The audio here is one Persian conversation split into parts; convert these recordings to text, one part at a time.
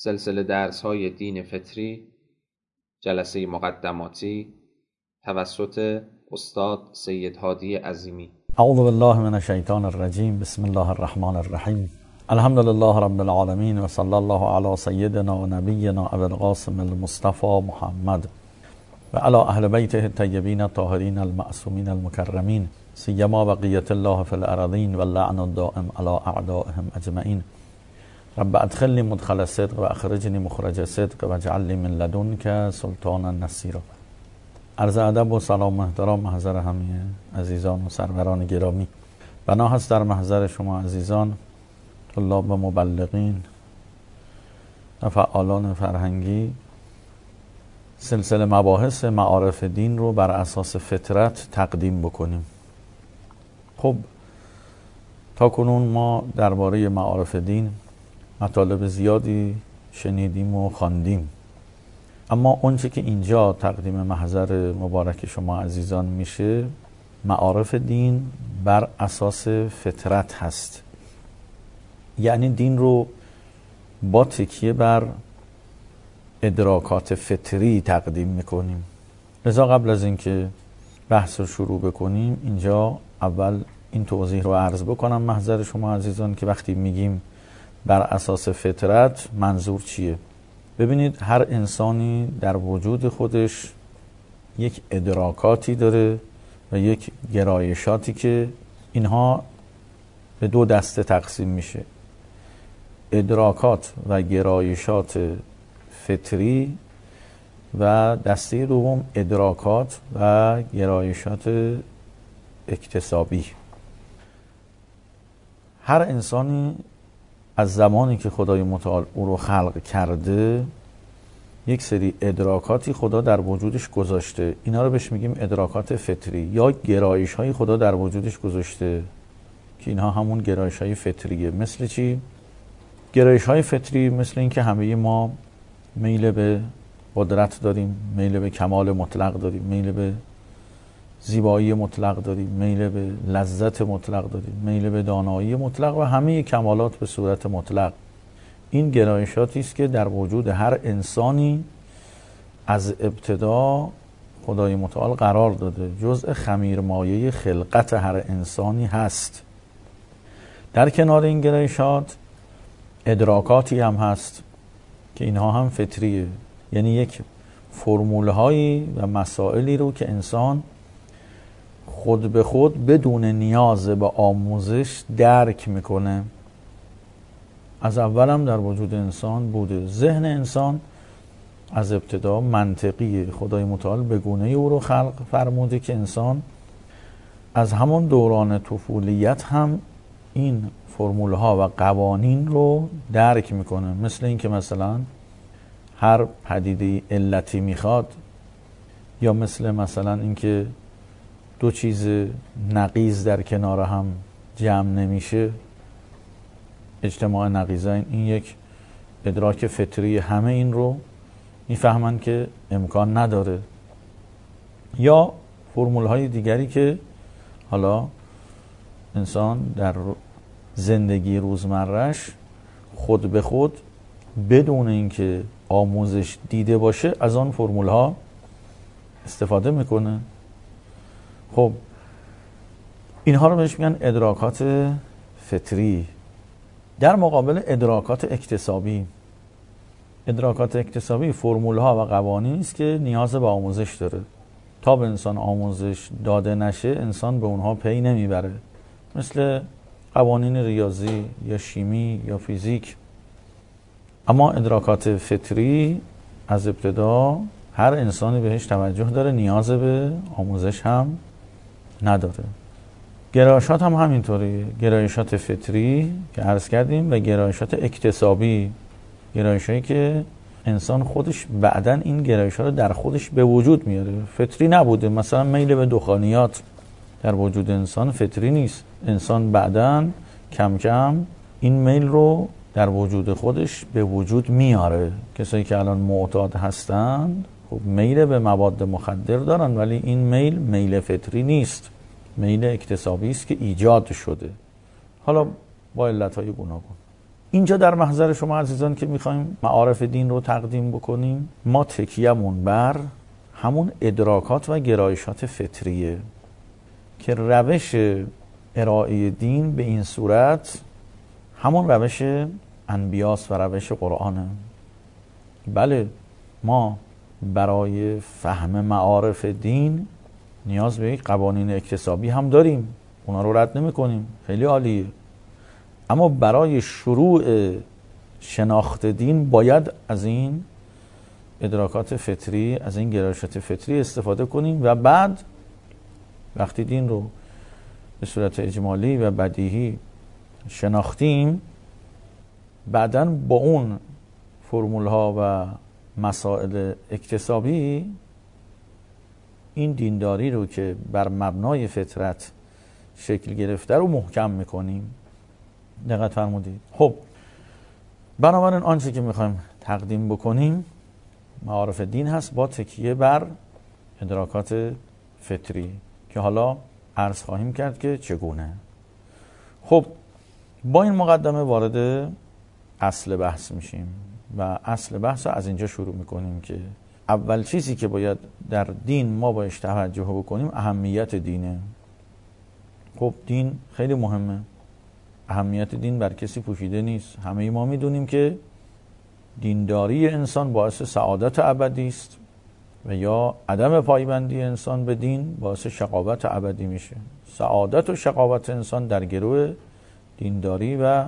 سلسله درس‌های دین فطری، جلسه مقدماتی توسط استاد سید هادی عظیمی. اعوذ بالله من الشیطان الرجیم. بسم الله الرحمن الرحیم. الحمد لله رب العالمین و صلی الله علی سیدنا و نبینا ابی القاسم المصطفى محمد و علی اهل بیته الطیبین الطاهرین المعصومین المکرمین، سیما بقیة الله فی الارضین و اللعن الدائم علی اعدائهم اجمعین. رب ادخلنی مدخل صدق و اخرجنی مخرج صدق و اجعل لی من لدنک سلطانا نصیرا. عرض ادب و سلام و احترام محضر همه عزیزان و سروران گرامی. بنا هست در محضر شما عزیزان، طلاب و مبلغین و فعالان فرهنگی، سلسله مباحث معارف دین رو بر اساس فطرت تقدیم بکنیم. خب تا کنون ما درباره معارف دین مطالب زیادی شنیدیم و خواندیم، اما اونچه که اینجا تقدیم محضر مبارک شما عزیزان میشه، معارف دین بر اساس فطرت هست. یعنی دین رو با تکیه بر ادراکات فطری تقدیم میکنیم. لذا قبل از اینکه بحث رو شروع بکنیم، اینجا اول این توضیح رو عرض بکنم محضر شما عزیزان که وقتی میگیم بر اساس فطرت منظور چیه. ببینید، هر انسانی در وجود خودش یک ادراکاتی داره و یک گرایشاتی که اینها به دو دسته تقسیم میشه: ادراکات و گرایشات فطری و دسته دوم ادراکات و گرایشات اکتسابی. هر انسانی از زمانی که خدای متعال او رو خلق کرده، یک سری ادراکاتی خدا در وجودش گذاشته. اینا رو بهش میگیم ادراکات فطری یا گرایش های خدا در وجودش گذاشته که اینها همون گرایش های فطریه. مثل چی؟ گرایش های فطری مثل این که همه ما میل به قدرت داریم، میل به کمال مطلق داریم، میل به زیبایی مطلق داریم، میل به لذت مطلق داریم، میل به دانایی مطلق و همه کمالات به صورت مطلق. این گرایشاتی است که در وجود هر انسانی از ابتدا خدای متعال قرار داده، جزء خمیرمایه خلقت هر انسانی هست. در کنار این گرایشات ادراکاتی هم هست که اینها هم فطریه، یعنی یک فرمولهایی و مسائلی رو که انسان خود به خود بدون نیاز به آموزش درک میکنه. از اول هم در وجود انسان بوده. ذهن انسان از ابتدا منطقیه. خدای متعال به گونه او رو خلق فرموده که انسان از همون دوران طفولیت هم این فرموله ها و قوانین رو درک میکنه. مثل این که مثلا هر پدیده علتی میخواد، یا مثلا این که دو چیز نقیض در کنار هم جمع نمیشه، اجتماع نقیضین، این یک ادراک فطری، همه این رو میفهمن که امکان نداره. یا فرمول های دیگری که حالا انسان در زندگی روزمرهش خود به خود بدون اینکه آموزش دیده باشه از آن فرمول ها استفاده میکنه. خب اینها رو بهش میگن ادراکات فطری. در مقابل ادراکات اکتسابی، ادراکات اکتسابی فرموله ها و قوانینی است که نیاز به آموزش داره. تا به انسان آموزش داده نشه انسان به اونها پی نمیبره، مثل قوانین ریاضی یا شیمی یا فیزیک. اما ادراکات فطری از ابتدا هر انسانی بهش توجه داره، نیاز به آموزش هم نداره. گرایشات هم همینطوری، گرایشات فطری که عرض کردیم و گرایشات اکتسابی، گرایشایی که انسان خودش بعداً این گرایشات رو در خودش به وجود میاره. فطری نبوده. مثلا میل به دخانیات در وجود انسان فطری نیست. انسان بعداً کم کم این میل رو در وجود خودش به وجود میاره. کسایی که الان معتاد هستند خب میل به مواد مخدر دارن، ولی این میل فطری نیست، میل اکتسابی است که ایجاد شده، حالا با علتهای گوناگون. اینجا در محضر شما عزیزان که میخوایم معارف دین رو تقدیم بکنیم، ما تکیه‌مون بر همون ادراکات و گرایشات فطریه که روش ارائه دین به این صورت همون روش انبیاست و روش قرآنه. بله، ما برای فهم معارف دین نیاز به یک قوانین اکتسابی هم داریم، اونا رو رد نمی کنیم، خیلی عالیه. اما برای شروع شناخت دین باید از این ادراکات فطری، از این گرایشات فطری استفاده کنیم و بعد وقتی دین رو به صورت اجمالی و بدیهی شناختیم، بعداً با اون فرمول ها و مسائل اکتسابی این دینداری رو که بر مبنای فطرت شکل گرفته رو محکم میکنیم. دقت فرمودید. خب بنابراین آنچه که میخوایم تقدیم بکنیم معارف دین هست با تکیه بر ادراکات فطری که حالا عرض خواهیم کرد که چگونه. خب با این مقدمه وارد اصل بحث میشیم و اصل بحث رو از اینجا شروع میکنیم که اول چیزی که باید در دین ما باش توجه بکنیم اهمیت دینه. خب دین خیلی مهمه، اهمیت دین بر کسی پوشیده نیست. همه ما میدونیم که دینداری انسان باعث سعادت ابدی است و یا عدم پایبندی انسان به دین باعث شقاوت ابدی میشه. سعادت و شقاوت انسان در گروه دینداری و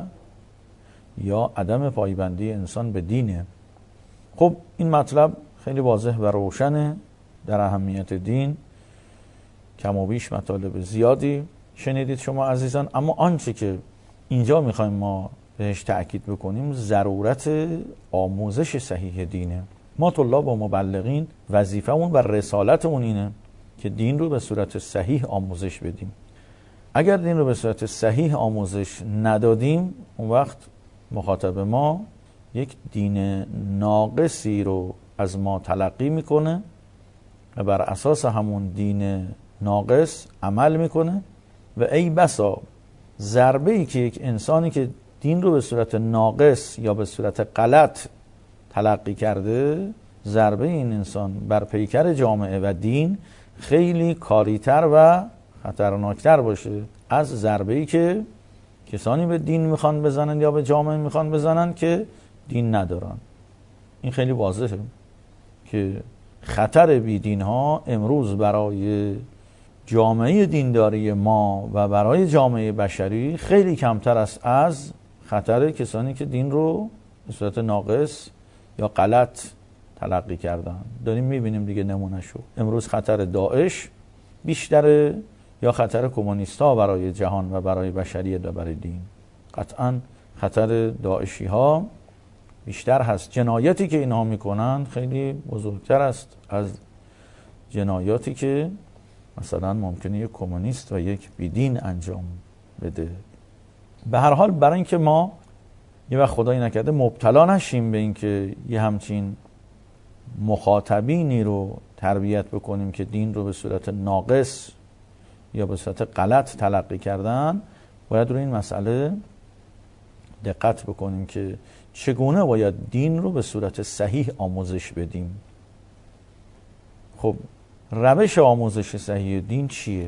یا عدم پایبندی انسان به دینه. خب این مطلب خیلی واضح و روشنه در اهمیت دین. کم و بیش مطالب زیادی شنیدید شما عزیزان، اما آنچه که اینجا میخوایم ما بهش تأکید بکنیم ضرورت آموزش صحیح دینه. ما طلاب و مبلغین وظیفمون و رسالتمون اینه که دین رو به صورت صحیح آموزش بدیم. اگر دین رو به صورت صحیح آموزش ندادیم، اون وقت مخاطب ما یک دین ناقصی رو از ما تلقی میکنه و بر اساس همون دین ناقص عمل میکنه و ای بسا ضربه‌ای که یک انسانی که دین رو به صورت ناقص یا به صورت غلط تلقی کرده، ضربه این انسان بر پیکر جامعه و دین خیلی کاریتر و خطرناکتر باشه از ضربه‌ای که کسانی به دین میخوان بزنن یا به جامعه میخوان بزنن که دین ندارن. این خیلی واضحه که خطر بیدین ها امروز برای جامعه دینداری ما و برای جامعه بشری خیلی کمتر است از خطر کسانی که دین رو به صورت ناقص یا غلط تلقی کردن. داریم میبینیم دیگه نمونهشو. امروز خطر داعش بیشتره یا خطر کمونیست‌ها برای جهان و برای بشریت و برای دین؟ قطعاً خطر داعشی ها بیشتر هست. جنایاتی که اینها میکنن خیلی بزرگتر است از جنایاتی که مثلا ممکنه یک کمونیست و یک بیدین انجام بده. به هر حال برای اینکه ما یه وقت خدایی نکرده مبتلا نشیم به اینکه یه همچین مخاطبینی رو تربیت بکنیم که دین رو به صورت ناقص یا به صورت غلط تلقی کردن، باید روی این مسئله دقت بکنیم که چگونه باید دین رو به صورت صحیح آموزش بدیم. خب روش آموزش صحیح دین چیه؟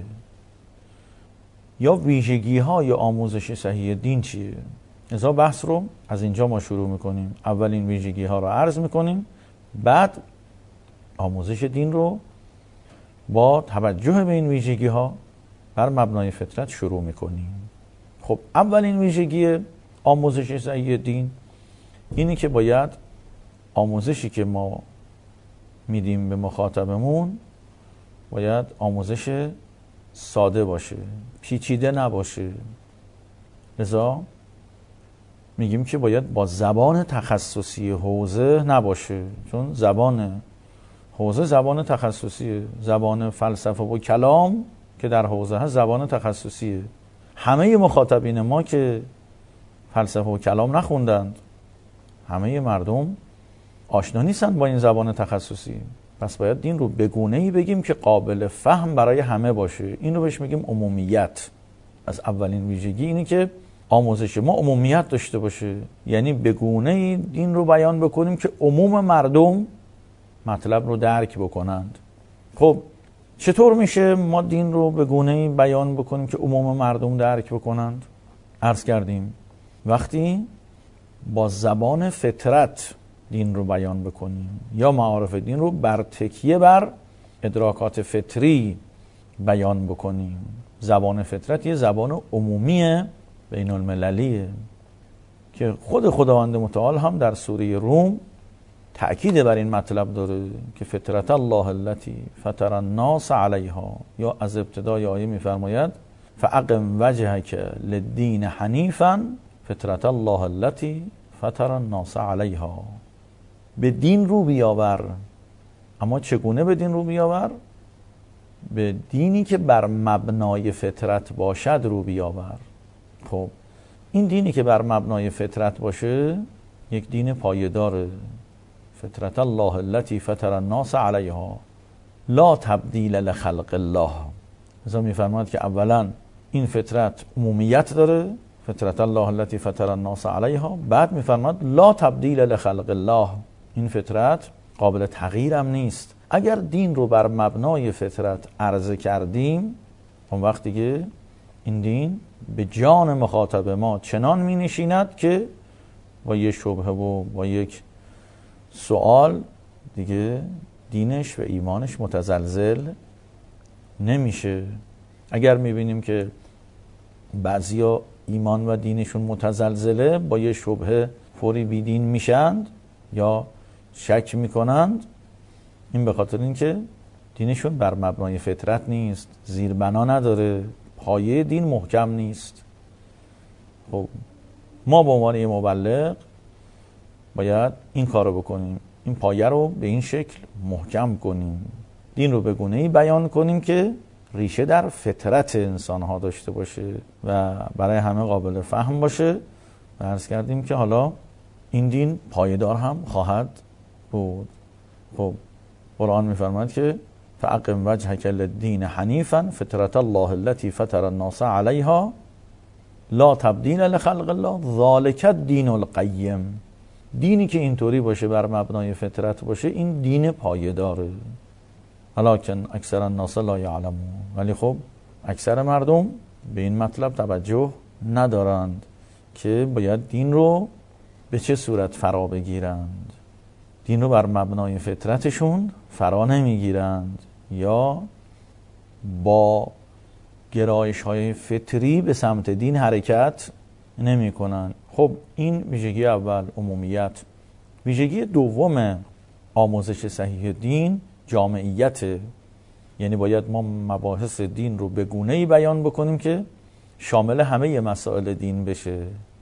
یا ویژگی های آموزش صحیح دین چیه؟ ازا بحث رو از اینجا ما شروع میکنیم. اولین ویژگی ها رو عرض میکنیم، بعد آموزش دین رو با توجه به این ویژگی ها بر مبنای فطرت شروع میکنیم. خب اولین ویژگی آموزش صحیح دین اینی که باید آموزشی که ما میدیم به مخاطبمون باید آموزش ساده باشه، پیچیده نباشه. لذا میگیم که باید با زبان تخصصی حوزه نباشه، چون زبان حوزه زبان تخصصیه. زبان فلسفه و کلام که در حوزه هست زبان تخصصیه. همه مخاطبین ما که فلسفه و کلام نخوندند، همه مردم آشنا نیستن با این زبان تخصصی. پس باید دین رو به گونه‌ای بگیم که قابل فهم برای همه باشه. این رو بهش میگیم عمومیت. از اولین ویژگی اینه که آموزش ما عمومیت داشته باشه، یعنی به گونه‌ای دین رو بیان بکنیم که عموم مردم مطلب رو درک بکنند. خب چطور میشه ما دین رو به گونه‌ای بیان بکنیم که عموم مردم درک بکنند؟ عرض کردیم وقتی با زبان فطرت دین رو بیان بکنیم یا معارف دین رو بر تکیه بر ادراکات فطری بیان بکنیم. زبان فطرت یه زبان عمومی بین المللیه که خود خداوند متعال هم در سوره روم تأکید بر این مطلب داره که فطرت الله التي فطر الناس علیها، یا از ابتدای آیه میفرماید فاقم وجهک للدین حنیفا فطرت الله التي فطر الناس علیها. به دین رو بیاور. اما چگونه به دین رو بیاور؟ به دینی که بر مبنای فطرت باشد رو بیاور. خب این دینی که بر مبنای فطرت باشه یک دین پایداره. فطرت الله التي فطر الناس علیها لا تبدیل لخلق الله. مثلا میفرماید که اولا این فطرت عمومیت داره، فطرت الله التي فطر الناس علیها، بعد میفرماید لا تبدیل لخلق الله، این فطرت قابل تغییر هم نیست. اگر دین رو بر مبنای فطرت عرضه کردیم اون وقت دیگه این دین به جان مخاطب ما چنان می نشیند که با یک شبهه و با یک سوال دیگه دینش و ایمانش متزلزل نمیشه. اگر میبینیم که بعضیا ایمان و دینشون متزلزله، با یه شبهه فوری بیدین میشند یا شک میکنند، این به خاطر اینکه دینشون بر مبنای فطرت نیست، زیربنا نداره، پایه دین محکم نیست. خب ما به عنوان یه مبلغ باید این کارو بکنیم، این پایه رو به این شکل محکم کنیم، دین رو به گونه‌ای بیان کنیم که ریشه در فطرت انسان ها داشته باشه و برای همه قابل فهم باشه. و عرض کردیم که حالا این دین پایدار هم خواهد بود. خب قرآن میفرماید که فاقم وجهک للدین حنیفا فطرت الله التي فطر الناس علیها لا تبدیل لخلق الله ذلک الدین القیم. دینی که اینطوری باشه، بر مبنای فطرت باشه، این دین پایداره. ولکن اکثر الناس لا یعلمون. ولی خب اکثر مردم به این مطلب توجه ندارند که باید دین رو به چه صورت فرا بگیرند. دین رو بر مبنای فطرتشون فرا نمیگیرند یا با گرایش های فطری به سمت دین حرکت نمی کنند. خب این ویژگی اول، عمومیت. ویژگی دوم آموزش صحیح دین جامعیت، یعنی باید ما مباحث دین رو به گونه‌ای بیان بکنیم که شامل همه مسائل دین بشه.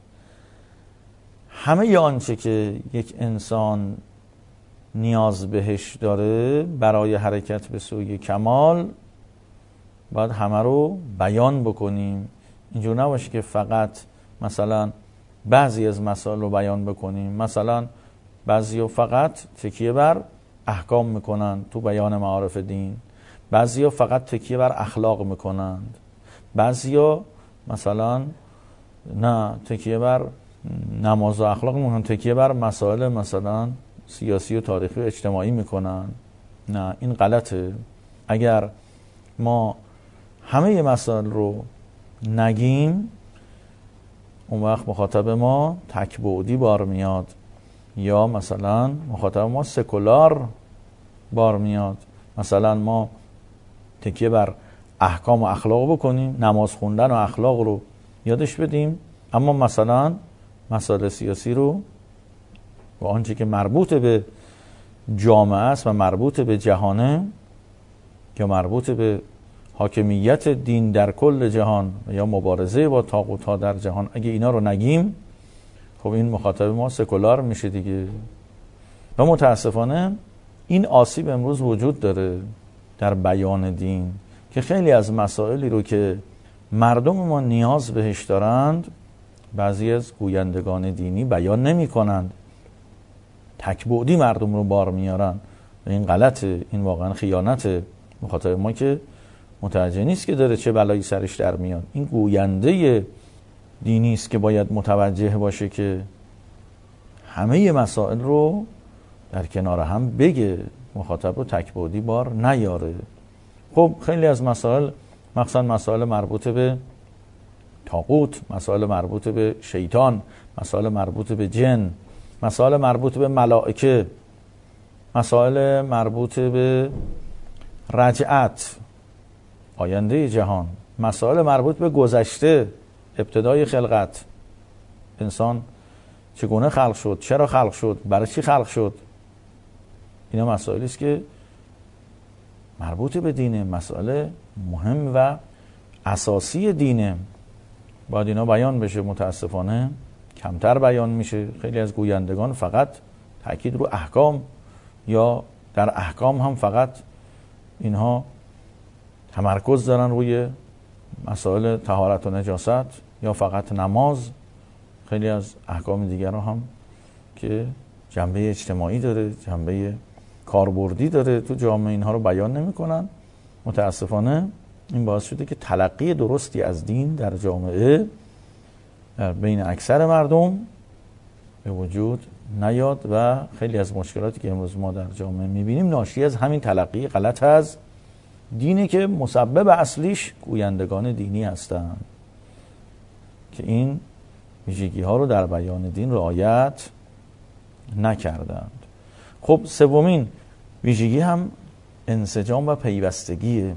همه آنچه که یک انسان نیاز بهش داره برای حرکت به سوی کمال باید همه رو بیان بکنیم. اینجور نباشه که فقط مثلا بعضی از مسائل رو بیان بکنیم. مثلا بعضی فقط تکیه بر احکام میکنند تو بیان معارف دین، بعضیا فقط تکیه بر اخلاق میکنند، بعضیا مثلا نه تکیه بر نماز و اخلاق میکنند، تکیه بر مسائل مثلا سیاسی و تاریخی و اجتماعی میکنند. نه، این غلطه. اگر ما همه مسائل رو نگیم اون وقت مخاطب ما تکبعدی بار میاد یا مثلا مخاطب ما سکولار بار میاد. مثلا ما تکیه بر احکام و اخلاق بکنیم، نماز خوندن و اخلاق رو یادش بدیم، اما مثلا مسائل سیاسی رو و آنچه که مربوط به جامعه است و مربوط به جهانه یا مربوط به حاکمیت دین در کل جهان یا مبارزه با طاغوت‌ها در جهان، اگه اینا رو نگیم خب این مخاطب ما سکولار میشه دیگه. و متاسفانه این آسیب امروز وجود داره در بیان دین که خیلی از مسائلی رو که مردم ما نیاز بهش دارند بعضی از گویندگان دینی بیان نمی کنند، تکبعدی مردم رو بار میارن و این غلطه. این واقعا خیانته. مخاطب ما که متوجه نیست که داره چه بلایی سرش در میاد. این گوینده دینی است که باید متوجه باشه که همه مسائل رو در کنار هم بگه، مخاطب رو تک‌بعدی بار نیاره. خب خیلی از مسائل، مخصوصا مسائل مربوط به طاغوت، مسائل مربوط به شیطان، مسائل مربوط به جن، مسائل مربوط به ملائکه، مسائل مربوط به رجعت، آینده جهان، مسائل مربوط به گذشته، ابتدای خلقت، انسان چگونه خلق شد، چرا خلق شد، برای چی خلق شد، اینا مسائلی است که مربوط به دینه، مسائل مهم و اساسی دینه، باید اینا بیان بشه. متاسفانه کمتر بیان میشه. خیلی از گویندگان فقط تاکید رو احکام، یا در احکام هم فقط اینها تمرکز دارن روی مسائل طهارت و نجاست یا فقط نماز. خیلی از احکام دیگر رو هم که جنبه اجتماعی داره، جنبه کاربردی داره تو جامعه، اینها رو بیان نمی‌کنن. متاسفانه این باعث شده که تلقی درستی از دین در جامعه در بین اکثر مردم به وجود نیاد و خیلی از مشکلاتی که امروز ما در جامعه می‌بینیم ناشی از همین تلقی غلط از دینی که مسبب اصلیش گویندگان دینی هستند که این ویژگی‌ها رو در بیان دین رعایت نکردند. خب سومین ویژگی هم انسجام و پیوستگیه.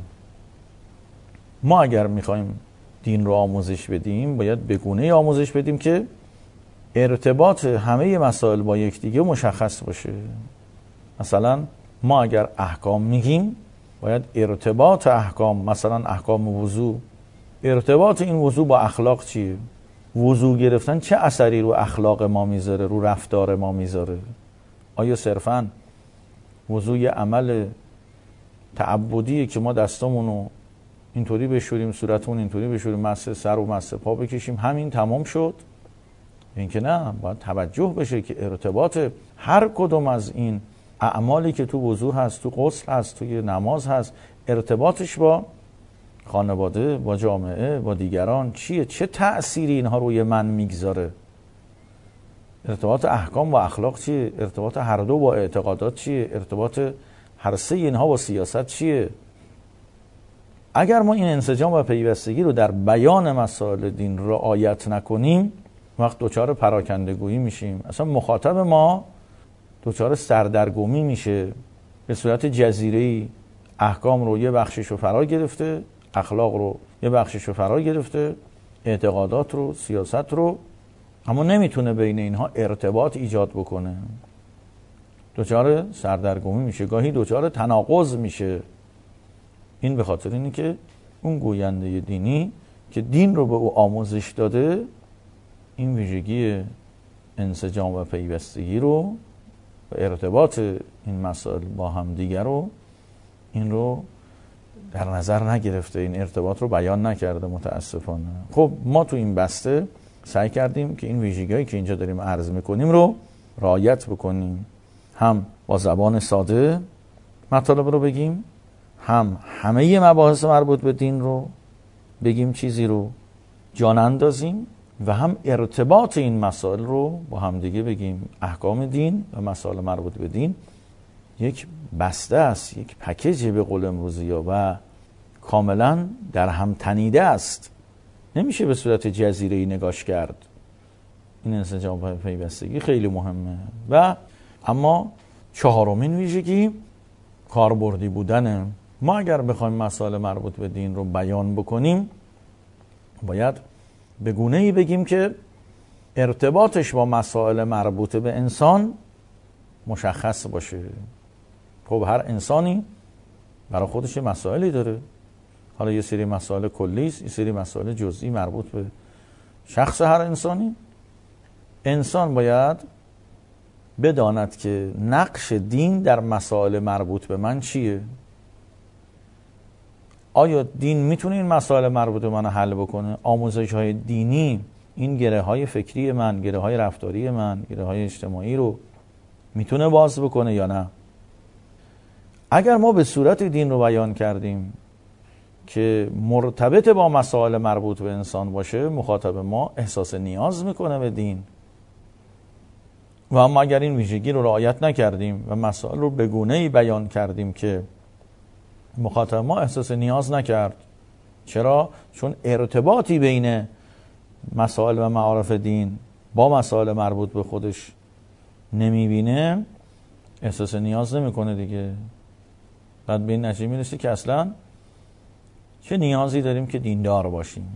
ما اگر میخوایم دین رو آموزش بدیم باید به گونه‌ای آموزش بدیم که ارتباط همه مسائل با یکدیگه مشخص باشه. مثلا ما اگر احکام میگیم باید ارتباط احکام، مثلا احکام وضو، ارتباط این وضو با اخلاق چیه؟ وضو گرفتن چه اثری رو اخلاق ما میذاره، رو رفتار ما میذاره؟ آیا صرفاً وضو یه عمل تعبدیه که ما دستامونو اینطوری بشوریم، صورتمون اینطوری بشوریم، مسح سر و مسح پا بکشیم، همین تمام شد؟ این که نه، باید توجه بشه که ارتباط هر کدوم از این اعمالی که تو وضو هست، تو غسل هست، توی نماز هست، ارتباطش با خانواده، با جامعه، با دیگران چیه؟ چه تأثیری اینها روی من میگذاره؟ ارتباط احکام با اخلاق چیه؟ ارتباط هر دو با اعتقادات چیه؟ ارتباط هر سه اینها با سیاست چیه؟ اگر ما این انسجام و پیوستگی رو در بیان مسائل دین رعایت نکنیم، وقت دوچار پراکندگویی میشیم. اصلا مخاطب ما دوچار سردرگمی میشه. به صورت جزیره‌ای احکام رو یه بخشش رو فرا گرفته، اخلاق رو یه بخشش رو فرا گرفته، اعتقادات رو، سیاست رو، اما نمیتونه بین اینها ارتباط ایجاد بکنه. دوچار سردرگمی میشه، گاهی دوچار تناقض میشه. این به خاطر اینه که اون گوینده دینی که دین رو به او آموزش داده این ویژگی انسجام و پیوستگی رو و ارتباط این مسائل با هم دیگر رو، این رو در نظر نگرفته، این ارتباط رو بیان نکرده متاسفانه. خب ما تو این بسته سعی کردیم که این ویژگی‌هایی که اینجا داریم عرض میکنیم رو رعایت بکنیم، هم با زبان ساده مطالب رو بگیم، هم همه مباحث مربوط به دین رو بگیم، چیزی رو جان اندازیم، و هم ارتباط این مسائل رو با هم دیگه بگیم. احکام دین و مسائل مربوط به دین یک بسته است، یک پکیج به قول امروزی‌ها و کاملا در هم تنیده است، نمیشه به صورت جزیره‌ای نگاش کرد. این انسجام و پیوستگی خیلی مهمه. و اما چهارمین ویژگی کاربردی بودنه. ما اگر بخوایم مسائل مربوط به دین رو بیان بکنیم باید به گونه‌ای بگیم که ارتباطش با مسائل مربوط به انسان مشخص باشه. خب هر انسانی برای خودش مسائلی داره، حالا یه سری مسائل کلی است، یه سری مسائل جزئی مربوط به شخص هر انسانی. انسان باید بداند که نقش دین در مسائل مربوط به من چیه. آیا دین میتونه این مسائل مربوط به من حل بکنه؟ آموزش های دینی این گره های فکری من، گره های رفتاری من، گره های اجتماعی رو میتونه باز بکنه یا نه؟ اگر ما به صورت دین رو بیان کردیم که مرتبط با مسائل مربوط به انسان باشه، مخاطب ما احساس نیاز میکنه به دین. و اما اگر این ویژگی رو رعایت نکردیم و مسائل رو به گونه‌ای بیان کردیم که مخاطب ما احساس نیاز نکرد، چرا؟ چون ارتباطی بین مسائل و معارف دین با مسائل مربوط به خودش نمیبینه، احساس نیاز نمیکنه دیگه. بعد به این نتیجه میرسه که اصلا چه نیازی داریم که دیندار باشیم؟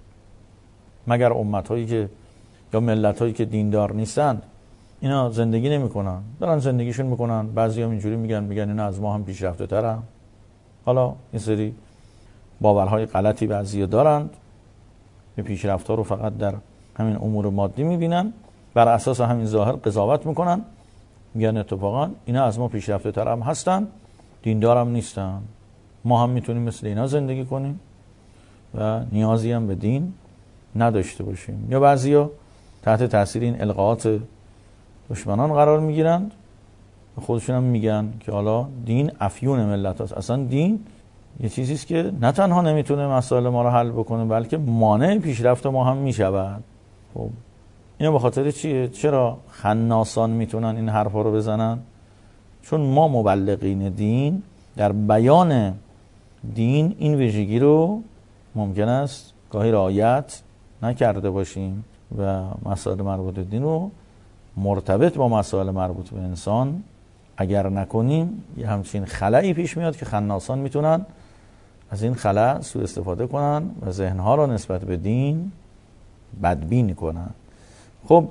مگر امت‌هایی که یا ملت‌هایی که دیندار نیستند اینا زندگی نمی‌کنن، دارن زندگیشون میکنن. بعضی‌ها اینجوری میگن اینا از ما هم پیشرفته‌ترن. حالا این سری باورهای غلطی بعضی‌ها دارند، به پیشرفت‌ها رو فقط در همین امور مادی می‌بینن، بر اساس همین ظاهر قضاوت میکنن، میگن اتفاقا اینا از ما پیشرفته‌تر هم هستن، دیندار هم نیستن، ما هم میتونیم مثل اینا زندگی کنیم و نیازی هم به دین نداشته باشیم. یا بعضیا تحت تاثیر این القاءات دشمنان قرار میگیرند، خودشون هم میگن که حالا دین افیون ملت هست. اصلا دین یه چیزی است که نه تنها نمیتونه مسائل ما رو حل بکنه، بلکه مانع پیشرفت ما هم میشود. خب اینا به خاطر چیه؟ چرا خناسان میتونن این حرفا رو بزنن؟ چون ما مبلغین دین در بیان دین این ویژگی رو ممکن است گاهی رعایت نکرده باشیم و مسائل مربوط به دین رو مرتبط با مسائل مربوط به انسان اگر نکنیم، یه همچین خلایی پیش میاد که خناسان میتونن از این خلا سوء استفاده کنن و ذهنها رو نسبت به دین بدبین کنن. خب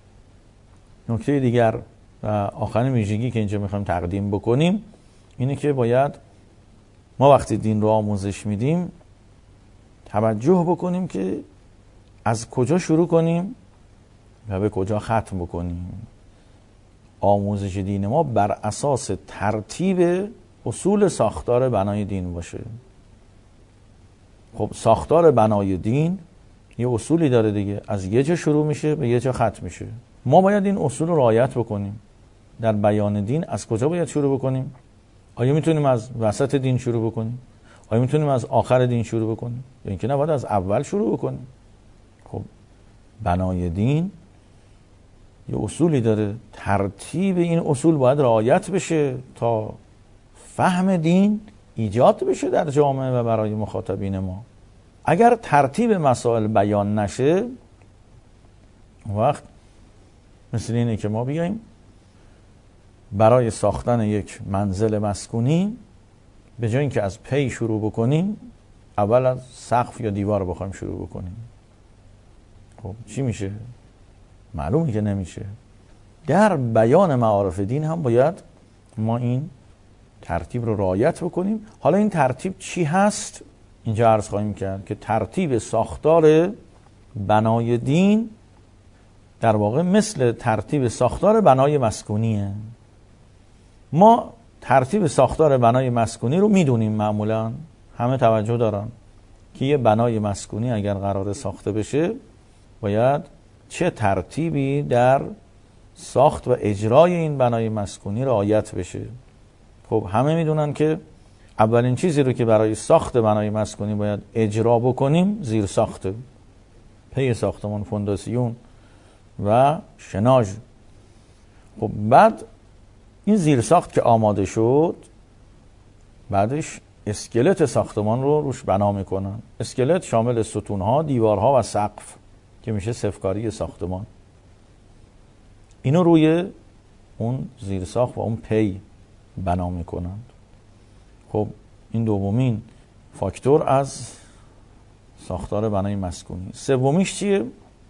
نکته دیگر و آخرین ویژگی که اینجا میخوایم تقدیم بکنیم اینه که باید ما وقتی دین رو آموزش میدیم توجه بکنیم که از کجا شروع کنیم و به کجا ختم بکنیم. آموزش دین ما بر اساس ترتیب اصول ساختار بنای دین باشه. خب ساختار بنای دین یه اصولی داره دیگه، از یه جا شروع میشه به یه جا ختم میشه. ما باید این اصول رو رعایت بکنیم. در بیان دین از کجا باید شروع بکنیم؟ آیا میتونیم از وسط دین شروع بکنیم؟ آیا میتونیم از آخر دین شروع بکنیم؟ یا اینکه نه باید از اول شروع بکنیم؟ خب بنای دین یه اصولی داره، ترتیب این اصول باید رعایت بشه تا فهم دین ایجاد بشه در جامعه و برای مخاطبین ما. اگر ترتیب مسائل بیان نشه، وقت مثل اینه که ما بیاییم برای ساختن یک منزل مسکونی به جای اینکه از پی شروع بکنیم اول از سقف یا دیوار بخوایم شروع بکنیم. خب چی میشه؟ معلومه که نمیشه. در بیان معارف دین هم باید ما این ترتیب رو رعایت بکنیم. حالا این ترتیب چی هست؟ اینجا عرض خواهیم کرد که ترتیب ساختار بنای دین در واقع مثل ترتیب ساختار بنای مسکونیه. ما ترتیب ساختار بنای مسکونی رو میدونیم، معمولا همه توجه دارن که یه بنای مسکونی اگر قرار ساخته بشه باید چه ترتیبی در ساخت و اجرای این بنای مسکونی رعایت بشه. خب همه میدونن که اولین چیزی رو که برای ساخت بنای مسکونی باید اجرا بکنیم زیر ساخته، پی ساختمان، فونداسیون و شناژ. خب بعد این زیر ساخت که آماده شد، بعدش اسکلت ساختمان رو روش بنا میکنن. اسکلت شامل ستونها، دیوارها و سقف که میشه سفکاری ساختمان. اینو روی اون زیر ساخت و اون پی بنا میکنند. خب این دومین فاکتور از ساختار بنای مسکونی. سومیش چیه؟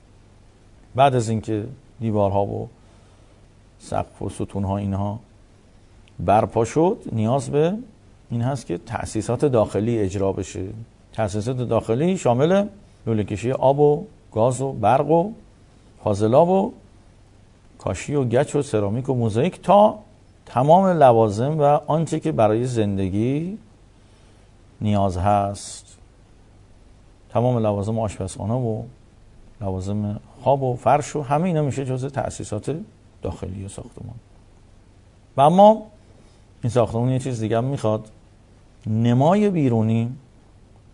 بعد از اینکه دیوارها و سقف و ستونها اینها برپا شد، نیاز به این هست که تأسیسات داخلی اجرا بشه. تأسیسات داخلی شامل لوله کشی آب و گاز و برق و فاضلاب و کاشی و گچ و سرامیک و موزاییک تا تمام لوازم و آنچه که برای زندگی نیاز هست. تمام لوازم آشپزخانه و لوازم خواب و فرش و همه اینا میشه جزء تأسیسات داخلی ساختمان. و اما این ساختمان یه چیز دیگه هم میخواد. نمای بیرونی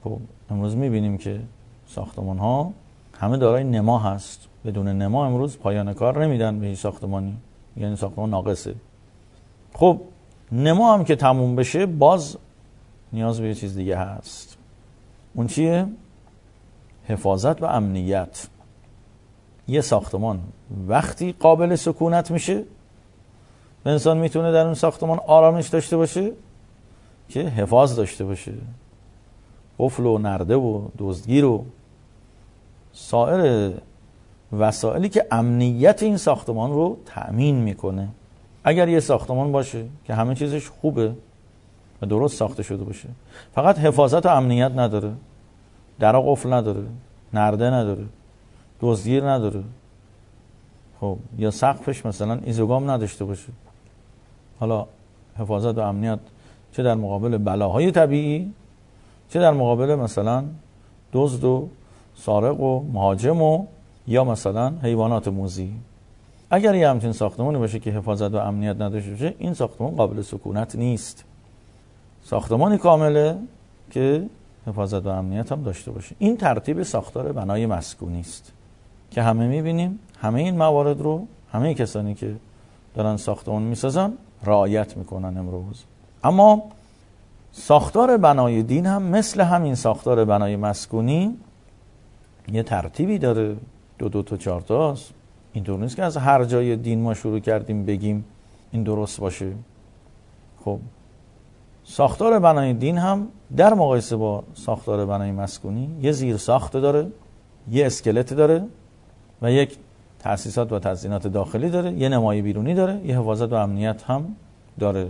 خب امروز میبینیم که ساختمان ها همه دارای نما هست. بدون نما امروز پایان کار نمیدن به این ساختمانی، یعنی ساختمان ناقصه. خب نما هم که تموم بشه باز نیاز به یه چیز دیگه هست. اون چیه؟ حفاظت و امنیت. یه ساختمان وقتی قابل سکونت میشه، انسان میتونه در اون ساختمان آرامش داشته باشه که حفاظ داشته باشه. قفل و نرده و دزدگیر و سایر وسایلی که امنیت این ساختمان رو تأمین میکنه. اگر یه ساختمان باشه که همه چیزش خوبه و درست ساخته شده باشه، فقط حفاظت و امنیت نداره، در قفل نداره، نرده نداره، دزدگیر نداره، خب یا سقفش مثلا ایزوگام نداشته باشه، حالا حفاظت و امنیت چه در مقابل بلاهای طبیعی، چه در مقابل مثلا دزد و سارق و مهاجم و یا مثلا حیوانات موذی. اگر یه همچین ساختمانی باشه که حفاظت و امنیت نداشته باشه، این ساختمان قابل سکونت نیست. ساختمانی کامله که حفاظت و امنیت هم داشته باشه. این ترتیب ساختار بنای مسکونی است که همه میبینیم همه این موارد رو همه کسانی که دارن ساختمان میسازن رعایت میکنن امروز. اما ساختار بنای دین هم مثل همین ساختار بنای مسکونی یه ترتیبی داره، 2 تا 4 تاست. اینطور نیست که از هر جای دین ما شروع کردیم بگیم این درست باشه. خب ساختار بنای دین هم در مقایسه با ساختار بنای مسکونی یه زیر ساخت داره، یه اسکلت داره و یک تأسیسات و تزیینات داخلی داره، یه نمای بیرونی داره، یه حفاظت و امنیت هم داره.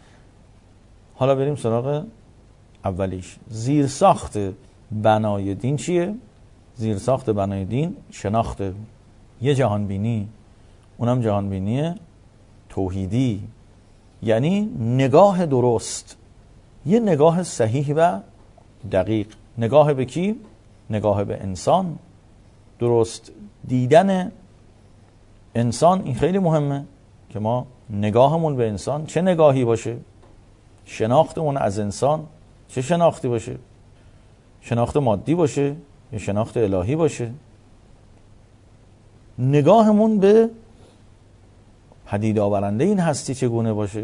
حالا بریم سراغ اولیش. زیر ساخت بنای دین چیه؟ زیر ساخت بنای دین شناخت، یه جهانبینی، اونم جهانبینی توحیدی، یعنی نگاه درست، یه نگاه صحیح و دقیق. نگاه به کی؟ نگاه به انسان، درست دیدن انسان. این خیلی مهمه که ما نگاهمون به انسان چه نگاهی باشه، شناختمون از انسان چه شناختی باشه، شناخت مادی باشه یا شناخت الهی باشه. نگاهمون به پدید آورنده این هستی چگونه باشه،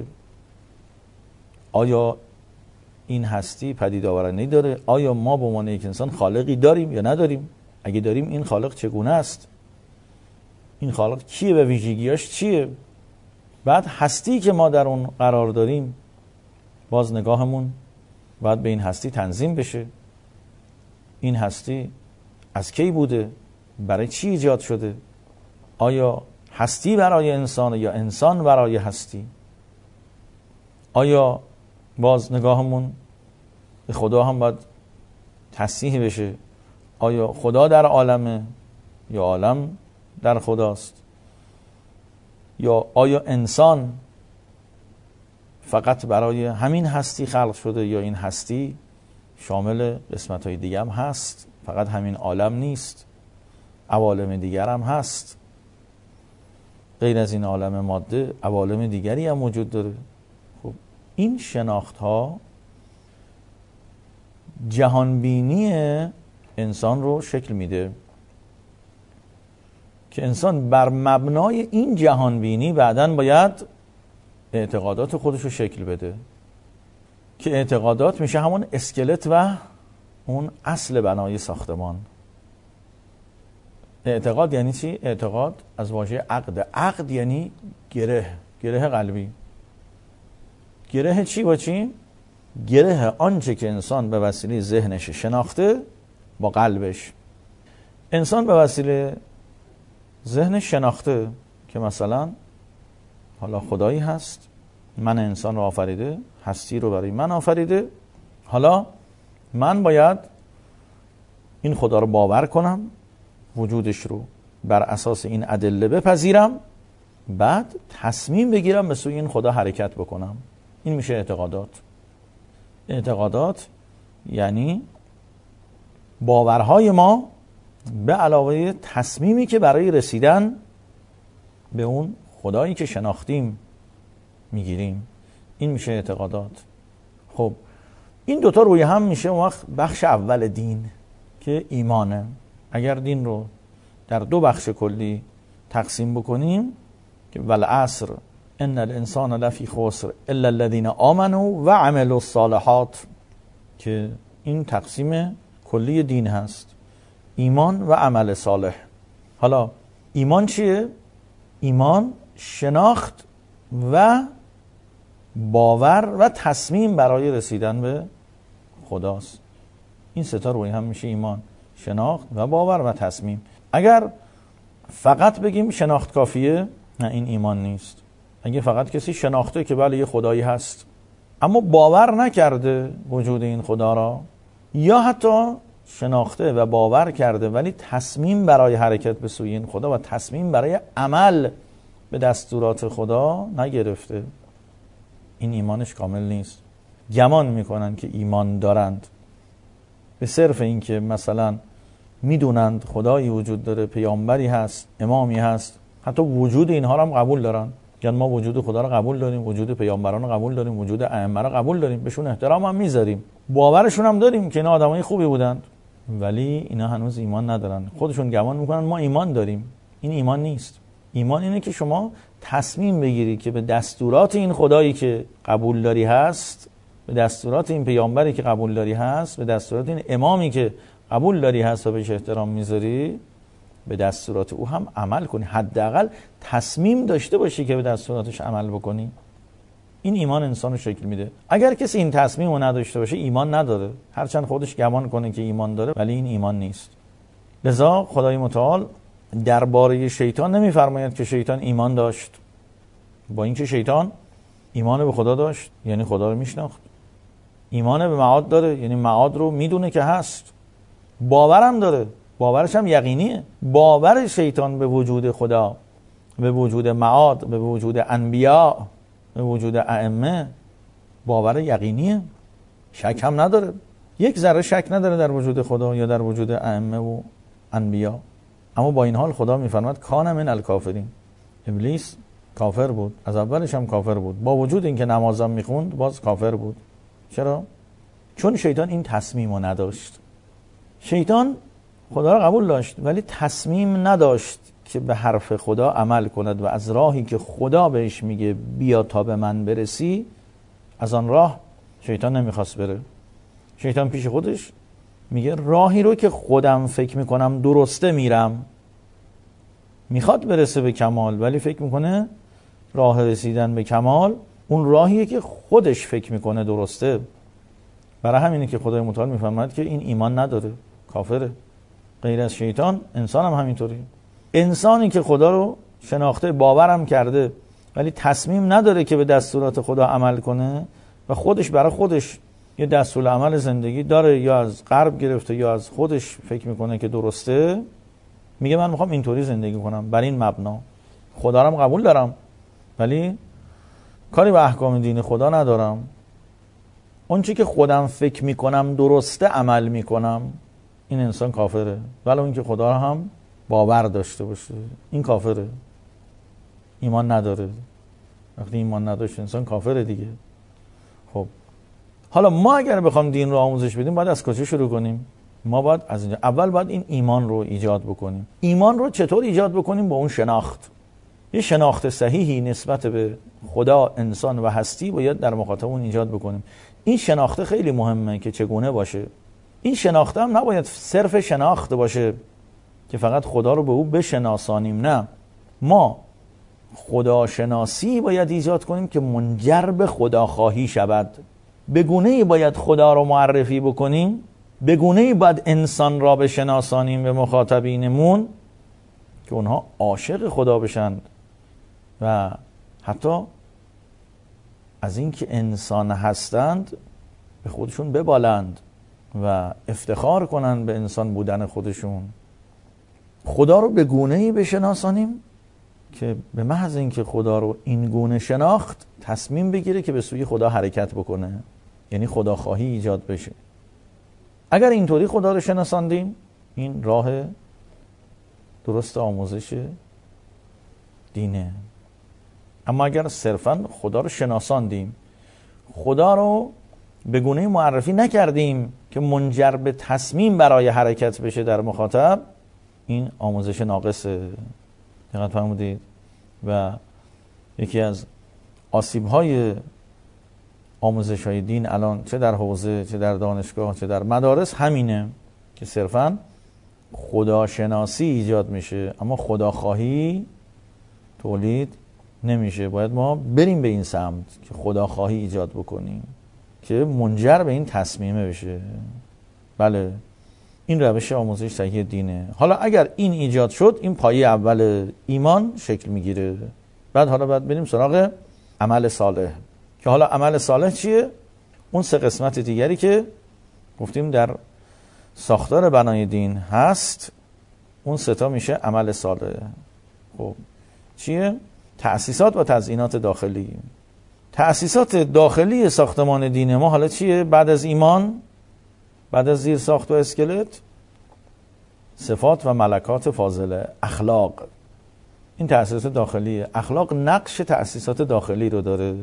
آیا این هستی پدید آورنده‌ای داره؟ آیا ما به عنوان یک انسان خالقی داریم یا نداریم؟ اگه داریم این خالق چگونه است؟ این خالق کیه و ویژگیاش چیه؟ بعد هستی که ما در اون قرار داریم، باز نگاهمون باید به این هستی تنظیم بشه. این هستی از کی بوده؟ برای چی ایجاد شده؟ آیا هستی برای انسان یا انسان برای هستی؟ آیا باز نگاهمون به خدا هم باید تصحیح بشه؟ آیا خدا در عالمه یا عالم در خداست؟ یا آیا انسان فقط برای همین هستی خلق شده یا این هستی شامل قسمت‌های دیگه هم هست، فقط همین عالم نیست، عوالم دیگر هم هست، غیر از این عالم ماده عوالم دیگری هم وجود داره. خب این شناخت ها جهانبینی انسان رو شکل میده که انسان بر مبنای این جهانبینی بعداً باید اعتقادات خودش رو شکل بده که اعتقادات میشه همون اسکلت و اون اصل بنای ساختمان. اعتقاد یعنی چی؟ اعتقاد از واژه عقد. عقد یعنی گره قلبی. گره چی با چی؟ گره آنچه که انسان به وسیله ذهنش شناخته با قلبش. انسان به وسیله ذهنش شناخته که مثلا حالا خدایی هست، من انسان رو آفریده، هستی رو برای من آفریده، حالا من باید این خدا رو باور کنم، وجودش رو بر اساس این ادله بپذیرم، بعد تصمیم بگیرم به سوی این خدا حرکت بکنم. این میشه اعتقادات. اعتقادات یعنی باورهای ما به علاوه تصمیمی که برای رسیدن به اون خدایی که شناختیم میگیریم. این میشه اعتقادات. خب این دوتا روی هم میشه اون وقت بخش اول دین که ایمانه. اگر دین رو در دو بخش کلی تقسیم بکنیم که والعصر ان الانسان لفی خسر الا الذین آمنوا و عملوا الصالحات، که این تقسیم کلی دین هست، ایمان و عمل صالح. حالا ایمان چیه؟ ایمان شناخت و باور و تصمیم برای رسیدن به خداست. این سه تا روی هم میشه ایمان، شناخت و باور و تصمیم. اگر فقط بگیم شناخت کافیه، نه این ایمان نیست. اگه فقط کسی شناخته که بله یه خدایی هست اما باور نکرده وجود این خدا را، یا حتی شناخته و باور کرده ولی تصمیم برای حرکت به سوی این خدا و تصمیم برای عمل به دستورات خدا نگرفته، این ایمانش کامل نیست. گمان میکنن که ایمان دارند به صرف این که مثلا میدونند خدایی وجود داره، پیامبری هست، امامی هست، حتی وجود اینها رو هم قبول دارن، یعنی ما وجود خدا رو قبول داریم، وجود پیامبران رو قبول داریم، وجود ائمه رو قبول داریم، بهشون احترام هم میذاریم، باورشون هم داریم که اینا آدمای خوبی بودند، ولی اینا هنوز ایمان ندارن. خودشون گمان میکنن ما ایمان داریم. این ایمان نیست. ایمان اینه که شما تصمیم بگیری که به دستورات این خدایی که قبول داری هست، به دستورات این پیامبری که قبول داری هست، به دستورات این امامی که قبول داری هست و بهش احترام میذاری، به دستورات او هم عمل کنی. حداقل تصمیم داشته باشی که به دستوراتش عمل بکنی. این ایمان انسان رو شکل میده. اگر کسی این تصمیم رو نداشته باشه ایمان نداره، هرچند خودش گمان کنه که ایمان داره، ولی این ایمان نیست. لذا خدای متعال درباره شیطان نمیفرماید که شیطان ایمان داشت، با اینکه شیطان ایمان به خدا داشت، یعنی خدا رو میشناخت، ایمان به معاد داره، یعنی معاد رو میدونه که هست، باورم داره، باورش هم یقینیه. باور شیطان به وجود خدا، به وجود معاد، به وجود انبیا، به وجود ائمه، باور یقینیه، شک هم نداره، یک ذره شک نداره در وجود خدا یا در وجود ائمه و انبیا. اما با این حال خدا میفرماد کان من الکافرین. ابلیس کافر بود، از اولش هم کافر بود، با وجود اینکه نمازم میخوند باز کافر بود. چرا؟ چون شیطان این تصمیم رو نداشت. شیطان خدا رو قبول داشت ولی تصمیم نداشت که به حرف خدا عمل کند و از راهی که خدا بهش میگه بیا تا به من برسی، از آن راه شیطان نمیخواست بره. شیطان پیش خودش میگه راهی رو که خودم فکر میکنم درسته میرم. میخواد برسه به کمال ولی فکر میکنه راه رسیدن به کمال اون راهیه که خودش فکر میکنه درسته. برای همینه که خدای متعال میفرماید که این ایمان نداره، کافره. غیر از شیطان انسان هم همینطوری. انسانی که خدا رو شناخته، باورم کرده ولی تصمیم نداره که به دستورات خدا عمل کنه و خودش برای خودش یه دستور عمل زندگی داره، یا از غرب گرفته یا از خودش فکر میکنه که درسته، میگه من میخوام اینطوری زندگی کنم بر این مبنا، خدا رو قبول دارم ولی کاری به احکام دین خدا ندارم، اون چی که خودم فکر میکنم درسته عمل میکنم. این انسان کافره، ولی اون که خدا رو هم باور داشته باشه این کافره، ایمان نداره. وقتی ایمان نداشت انسان کافره دیگه. خب حالا ما اگر بخوام دین رو آموزش بدیم باید از کجا شروع کنیم؟ ما باید از اینجا اول باید این ایمان رو ایجاد بکنیم. ایمان رو چطور ایجاد بکنیم؟ با اون شناخت. یه شناخت صحیحی نسبت به خدا، انسان و هستی باید در مخاطب اون ایجاد بکنیم. این شناخت خیلی مهمه که چگونه باشه. این شناخت هم نباید صرف شناخت باشه که فقط خدا رو به او بشناسانیم، نه، ما خداشناسی باید ایجاد کنیم که منجر به خداخواهی شود. به گونه‌ای باید خدا رو معرفی بکنیم، به گونه‌ای باید انسان را بشناسانیم به مخاطبینمون که اونها عاشق خدا بشن و حتی از این که انسان هستند به خودشون ببالند و افتخار کنند به انسان بودن خودشون. خدا رو به گونه‌ای بشناسانیم که به محض اینکه خدا رو این گونه شناخت تصمیم بگیره که به سوی خدا حرکت بکنه، یعنی خداخواهی ایجاد بشه. اگر اینطوری خدا رو شناساندیم این راه درست آموزش دینه. اما اگر صرفا خدا رو شناساندیم، خدا رو به گونه‌ای معرفی نکردیم که منجر به تصمیم برای حرکت بشه در مخاطب، این آموزش ناقصه. دقت فرمودید؟ و یکی از آسیب‌های آموزش‌های دین الان چه در حوزه، چه در دانشگاه، چه در مدارس همینه که صرفاً خداشناسی ایجاد میشه اما خداخواهی تولید نمیشه. باید ما بریم به این سمت که خداخواهی ایجاد بکنیم که منجر به این تصمیمه بشه. بله، این روش آموزش صحیح دینه. حالا اگر این ایجاد شد، این پایه اول ایمان شکل میگیره. حالا باید بریم سراغ عمل صالح، که حالا عمل صالح چیه؟ اون سه قسمت دیگری که گفتیم در ساختار بنای دین هست، اون سه تا میشه عمل صالح. خب چیه؟ تأسیسات و تزیینات داخلی. تأسیسات داخلی ساختمان دین ما حالا چیه؟ بعد از ایمان، بعد از زیر ساخت و اسکلت، صفات و ملکات فاضله، اخلاق. این تأسیسات داخلیه. اخلاق نقش تأسیسات داخلی رو داره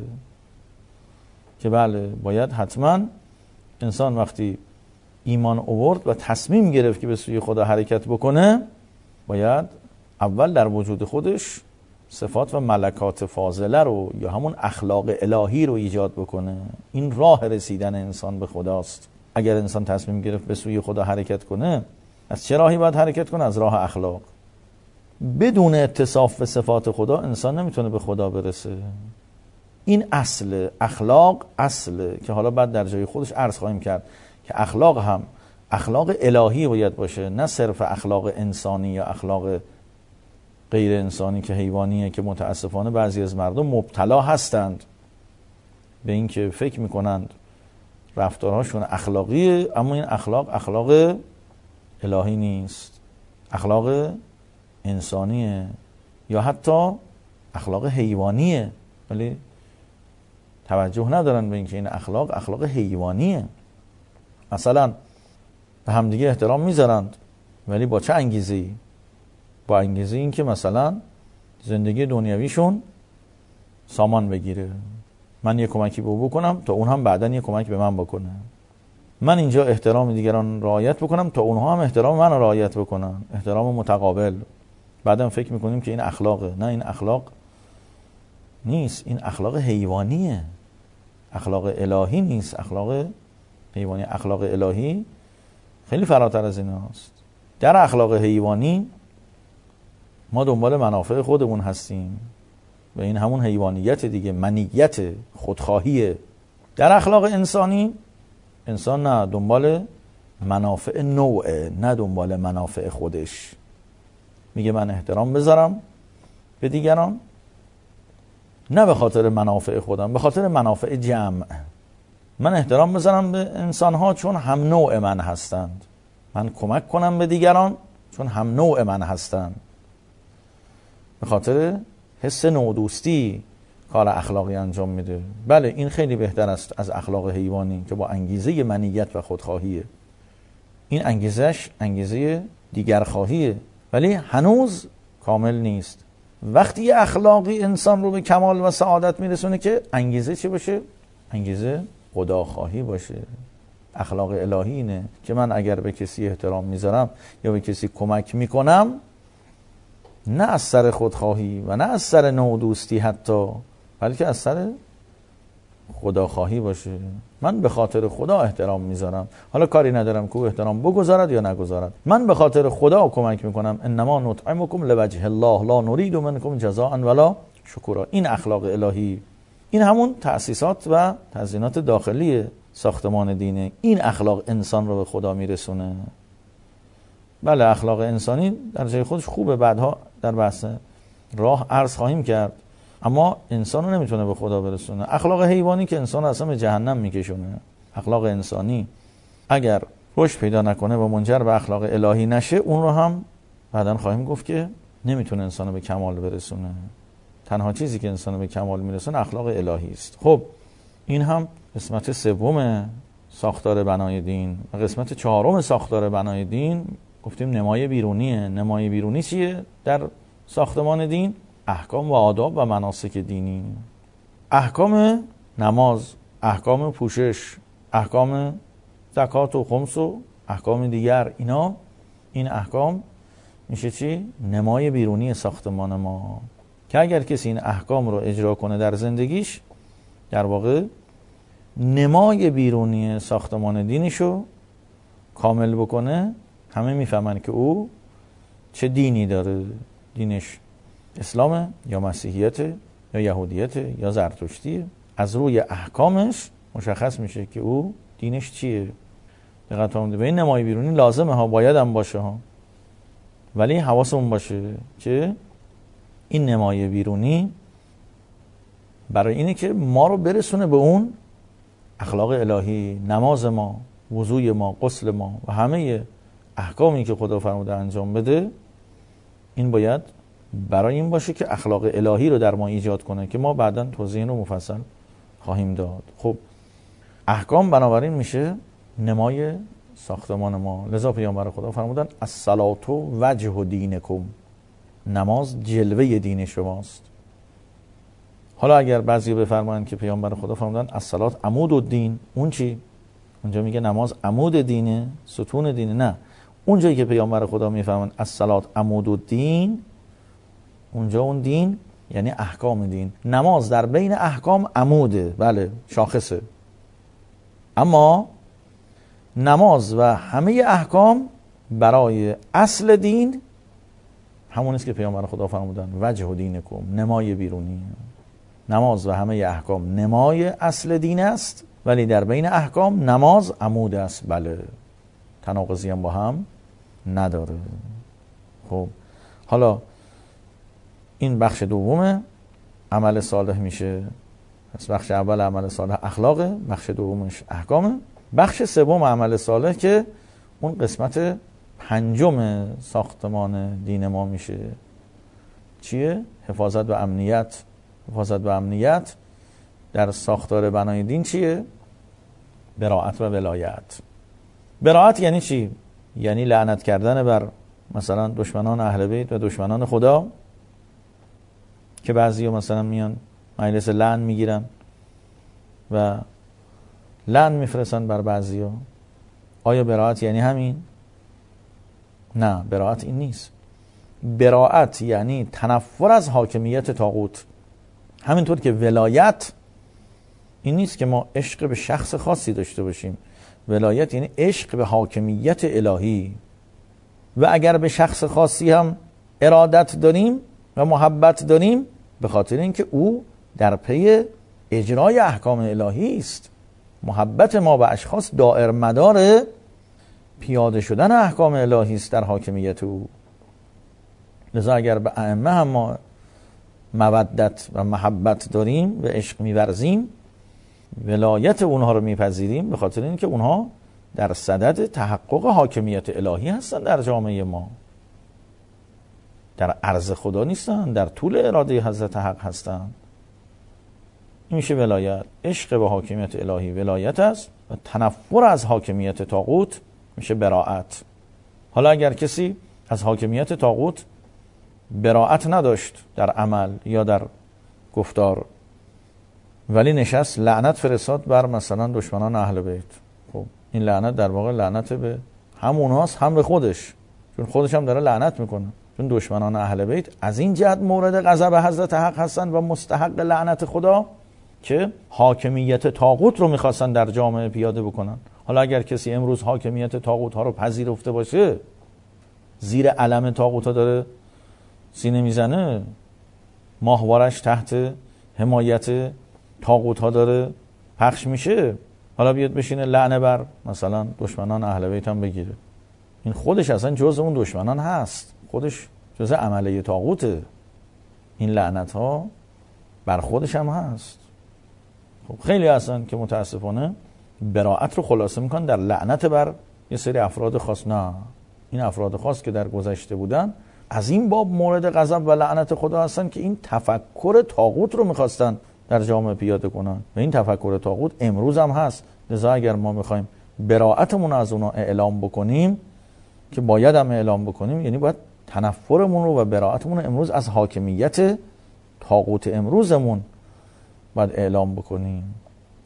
که بله، باید حتما انسان وقتی ایمان آورد و تصمیم گرفت که به سوی خدا حرکت بکنه، باید اول در وجود خودش صفات و ملکات فاضله رو یا همون اخلاق الهی رو ایجاد بکنه. این راه رسیدن انسان به خداست. اگر انسان تصمیم گرفت به سوی خدا حرکت کنه، از چه راهی باید حرکت کنه؟ از راه اخلاق. بدون اتصاف به صفات خدا انسان نمیتونه به خدا برسه. این اصل اخلاق، اصله که حالا بعد در جای خودش عرض خواهیم کرد که اخلاق هم اخلاق الهی باید باشه، نه صرف اخلاق انسانی یا اخلاق غیر انسانی که حیوانیه، که متاسفانه بعضی از مردم مبتلا هستند به این که فکر میکنند رفتارهاشون اخلاقیه، اما این اخلاق الهی نیست، اخلاق انسانیه یا حتی اخلاق حیوانیه، ولی توجه ندارن به اینکه این اخلاق حیوانیه. مثلا به همدیگه احترام میذارند، ولی با چه انگیزه‌ای؟ با انگیزه این که مثلا زندگی دنیویشون سامان بگیره، من یه کمکی به او بکنم تا اون هم بعداً یه کمک به من بکنه، من اینجا احترام دیگران رعایت بکنم تا اونها هم احترام من رعایت بکنن، احترام متقابل. بعدم فکر میکنیم که این اخلاقه. نه، این اخلاق نیست، این اخلاق حیوانیه، اخلاق الهی نیست، اخلاق حیوانی. اخلاق الهی خیلی فراتر از این هست. در اخلاق حیوانی ما دنبال منافع خودمون هستیم و این همون حیوانیت دیگه، منیت، خودخواهیه. در اخلاق انسانی انسان نه دنبال منافع نوعه، نه دنبال منافع خودش. میگه من احترام بذارم به دیگران، نه به خاطر منافع خودم، به خاطر منافع جمع. من احترام بذارم به انسانها چون هم نوع من هستند، من کمک کنم به دیگران چون هم نوع من هستند. به خاطر حس نودوستی کار اخلاقی انجام میده. بله، این خیلی بهتر است از اخلاق حیوانی که با انگیزه منیت و خودخواهیه. این انگیزه دیگرخواهیه، ولی هنوز کامل نیست. وقتی یه اخلاقی انسان رو به کمال و سعادت میرسونه که انگیزه چی باشه؟ انگیزه خداخواهی باشه. اخلاق الهی اینه که من اگر به کسی احترام میذارم یا به کسی کمک میکنم، نه از سر خودخواهی و نه از سر نودوستی حتی، بلکه از سر خداخواهی باشه. من به خاطر خدا احترام میذارم، حالا کاری ندارم که او احترام بگذارد یا نگذارد. من به خاطر خدا کمک میکنم. انما نطعمکم لوجه الله لا نريد منکم جزاء ولا شکورا. این اخلاق الهی، این همون تأسیسات و تزیینات داخلی ساختمان دینه. این اخلاق انسان رو به خدا میرسونه. بله، اخلاق انسانی در جای خودش خوبه، بعدها در بحث راه عرض خواهیم کرد، اما انسان رو نمیتونه به خدا برسونه. اخلاق حیوانی که انسان اصلا به جهنم میکشونه. اخلاق انسانی اگر رشد پیدا نکنه و منجر به اخلاق الهی نشه، اون رو هم بعداً خواهیم گفت که نمیتونه انسان رو به کمال برسونه. تنها چیزی که انسان رو به کمال میرسونه اخلاق الهی است. خب این هم قسمت سوم ساختار بنای دین. و قسمت چهارم ساختار بنای دین گفتیم نمای بیرونیه. نمای بیرونی چیه در ساختمان دین؟ احکام و آداب و مناسک دینی. احکام نماز، احکام پوشش، احکام زکات و خمس و احکام دیگر، این احکام میشه چی؟ نمای بیرونی ساختمان ما، که اگر کسی این احکام رو اجرا کنه در زندگیش، در واقع نمای بیرونی ساختمان دینشو کامل بکنه، همه میفهمن که او چه دینی داره، دینش اسلامه یا مسیحیته یا یهودیته یا زرتشتیه. از روی احکامش مشخص میشه که او دینش چیه. دقت فرمودید؟ به این نمای بیرونی لازمه ها، باید هم باشه ها، ولی حواسمون باشه که این نمای بیرونی برای اینه که ما رو برسونه به اون اخلاق الهی. نماز ما، وضوی ما، غسل ما و همه احکامی که خدا فرموده انجام بده، این باید برای این باشه که اخلاق الهی رو در ما ایجاد کنه، که ما بعداً توضیح رو مفصل خواهیم داد. خب احکام بنابراین میشه نمای ساختمان ما. لذا پیامبر خدا فرمودن الصلاة وجه دینکم، نماز جلوه دین شماست. حالا اگر بعضی بفرمایند که پیامبر خدا فرمودن الصلاة عمود الدین، اون چی؟ اونجا میگه نماز عمود دینه، ستون دینه. نه، اونجایی که پیامبر خدا میفرمایند الصلاة عمود الدین، اونجا اون دین یعنی احکام دین. نماز در بین احکام عموده، بله شاخصه، اما نماز و همه احکام برای اصل دین همون است که پیامبر خدا فرمودن وجه دینکم، نمای بیرونی. نماز و همه احکام نمای اصل دین است، ولی در بین احکام نماز عمود است. بله، تناقضی هم با هم نداره. خب حالا این بخش دوم عمل صالح میشه. پس بخش اول عمل صالح اخلاقه، بخش دومش احکامه. بخش سوم عمل صالح که اون قسمت پنجم ساختمان دین ما میشه. چیه؟ حفاظت و امنیت. حفاظت و امنیت در ساختار بنای دین چیه؟ براءت و ولایت. براءت یعنی چی؟ یعنی لعنت کردن بر مثلا دشمنان اهل بیت و دشمنان خدا، که بعضی مثلا میان مجلس لعن میگیرن و لعن میفرستن بر بعضی ها. آیا براءت یعنی همین؟ نه، براءت این نیست. براءت یعنی تنفر از حاکمیت طاغوت. همینطور که ولایت این نیست که ما عشق به شخص خاصی داشته باشیم. ولایت یعنی عشق به حاکمیت الهی، و اگر به شخص خاصی هم ارادت داریم و محبت داریم، به خاطر اینکه او در پی اجرای احکام الهی است. محبت ما به اشخاص دائر مدار پیاده شدن احکام الهی است در حاکمیت او. لذا اگر به ائمه هم ما مودت و محبت داریم و عشق می‌ورزیم، ولایت اونها رو میپذیریم، به خاطر اینکه اونها در صدد تحقق حاکمیت الهی هستن در جامعه ما، در عرض خدا نیستن، در طول اراده حضرت حق هستن. این میشه ولایت. عشق به حاکمیت الهی ولایت است و تنفر از حاکمیت طاغوت میشه براءت. حالا اگر کسی از حاکمیت طاغوت براءت نداشت در عمل یا در گفتار، ولی نشست لعنت فرستاد بر مثلا دشمنان اهل بیت، خب این لعنت در واقع لعنت به هم اونهاست هم به خودش، چون خودش هم داره لعنت میکنه. چون دشمنان اهل بیت از این جهت مورد غضب حضرت حق هستن و مستحق لعنت خدا که حاکمیت طاغوت رو میخواستن در جامعه پیاده بکنن. حالا اگر کسی امروز حاکمیت طاغوت ها رو پذیرفته باشه، زیر علم طاغوت ها داره سینه میزنه، ماهوارش تحت حمایت طاغوت ها داره پخش میشه، حالا بیاد بشینه لعنه بر مثلا دشمنان اهل بیت هم بگیره، این خودش اصلا جز اون دشمنان هست، خودش جز عمله طاغوته. این لعنت ها بر خودش هم هست. خب خیلی هستن که متاسفانه براءت رو خلاصه میکنن در لعنت بر یه سری افراد خاص. نه، این افراد خاص که در گذشته بودن از این باب مورد غضب و لعنت خدا هستن که این تفکر طاغوت رو میخواستن در جامعه پیاده کنن و این تفکر طاغوت امروز هم هست. لذا اگر ما میخوایم براءتمون از اونا اعلام بکنیم، که باید هم اعلام بکنیم، یعنی باید تنفرمون رو و براءتمون امروز از حاکمیت طاغوت امروزمون باید اعلام بکنیم.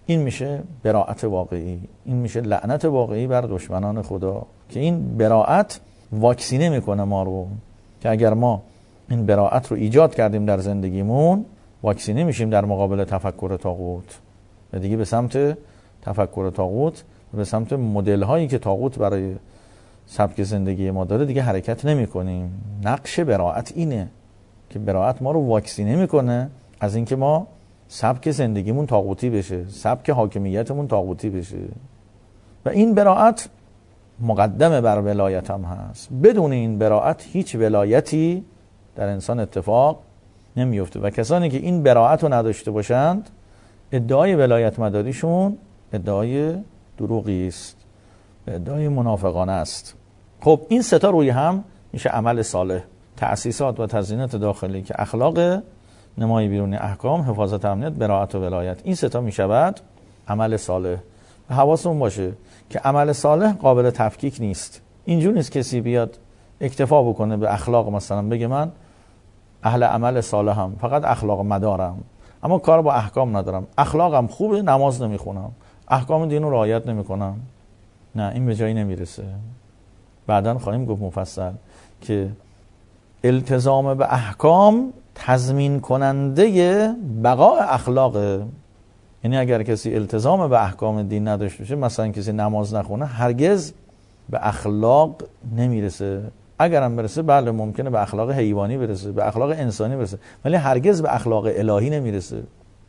این میشه براءت واقعی، این میشه لعنت واقعی بر دشمنان خدا که این براءت واکسینه میکنه ما رو، که اگر ما این براءت رو ایجاد کردیم در زندگیمون واکسینه میشیم در مقابل تفکر طاغوت و دیگه به سمت تفکر طاغوت، به سمت مدل هایی که طاغوت برای سبک زندگی ما داره دیگه حرکت نمی کنیم. نقش براءت اینه که براءت ما رو واکسینه میکنه از اینکه ما سبک زندگیمون طاغوتی بشه، سبک حاکمیتمون طاغوتی بشه. و این براءت مقدمه بر ولایت هم هست. بدون این براءت هیچ ولایتی در انسان اتفاق نمیفته و کسانی که این براءت رو نداشته باشند ادعای ولایت مداریشون ادعای دروغی است، ادعای منافقانه است. خب این سه تا روی هم میشه عمل صالح. تأسیسات و تزیینات داخلی که اخلاق، نمای بیرونی احکام، حفاظت امنیت، براءت و ولایت، این سه تا میشود عمل صالح. و حواسمون باشه که عمل صالح قابل تفکیک نیست. اینجور نیست کسی بیاد اکتفا بکنه به اخلاق، مثلا بگه من اهل عمل صالحم، فقط اخلاق مدارم اما کار با احکام ندارم، اخلاقم خوبه نماز نمیخونم، احکام دین رو رعایت نمیکنم. نه، این به جایی نمیرسه. بعداً خواهیم گفت مفصل که التزام به احکام تضمین کننده بقای اخلاقه. یعنی اگر کسی التزام به احکام دین نداشته باشه، مثلا کسی نماز نخونه، هرگز به اخلاق نمیرسه. اگرم برسه بله ممکنه به اخلاق حیوانی برسه، به اخلاق انسانی برسه، ولی هرگز به اخلاق الهی نمیرسه.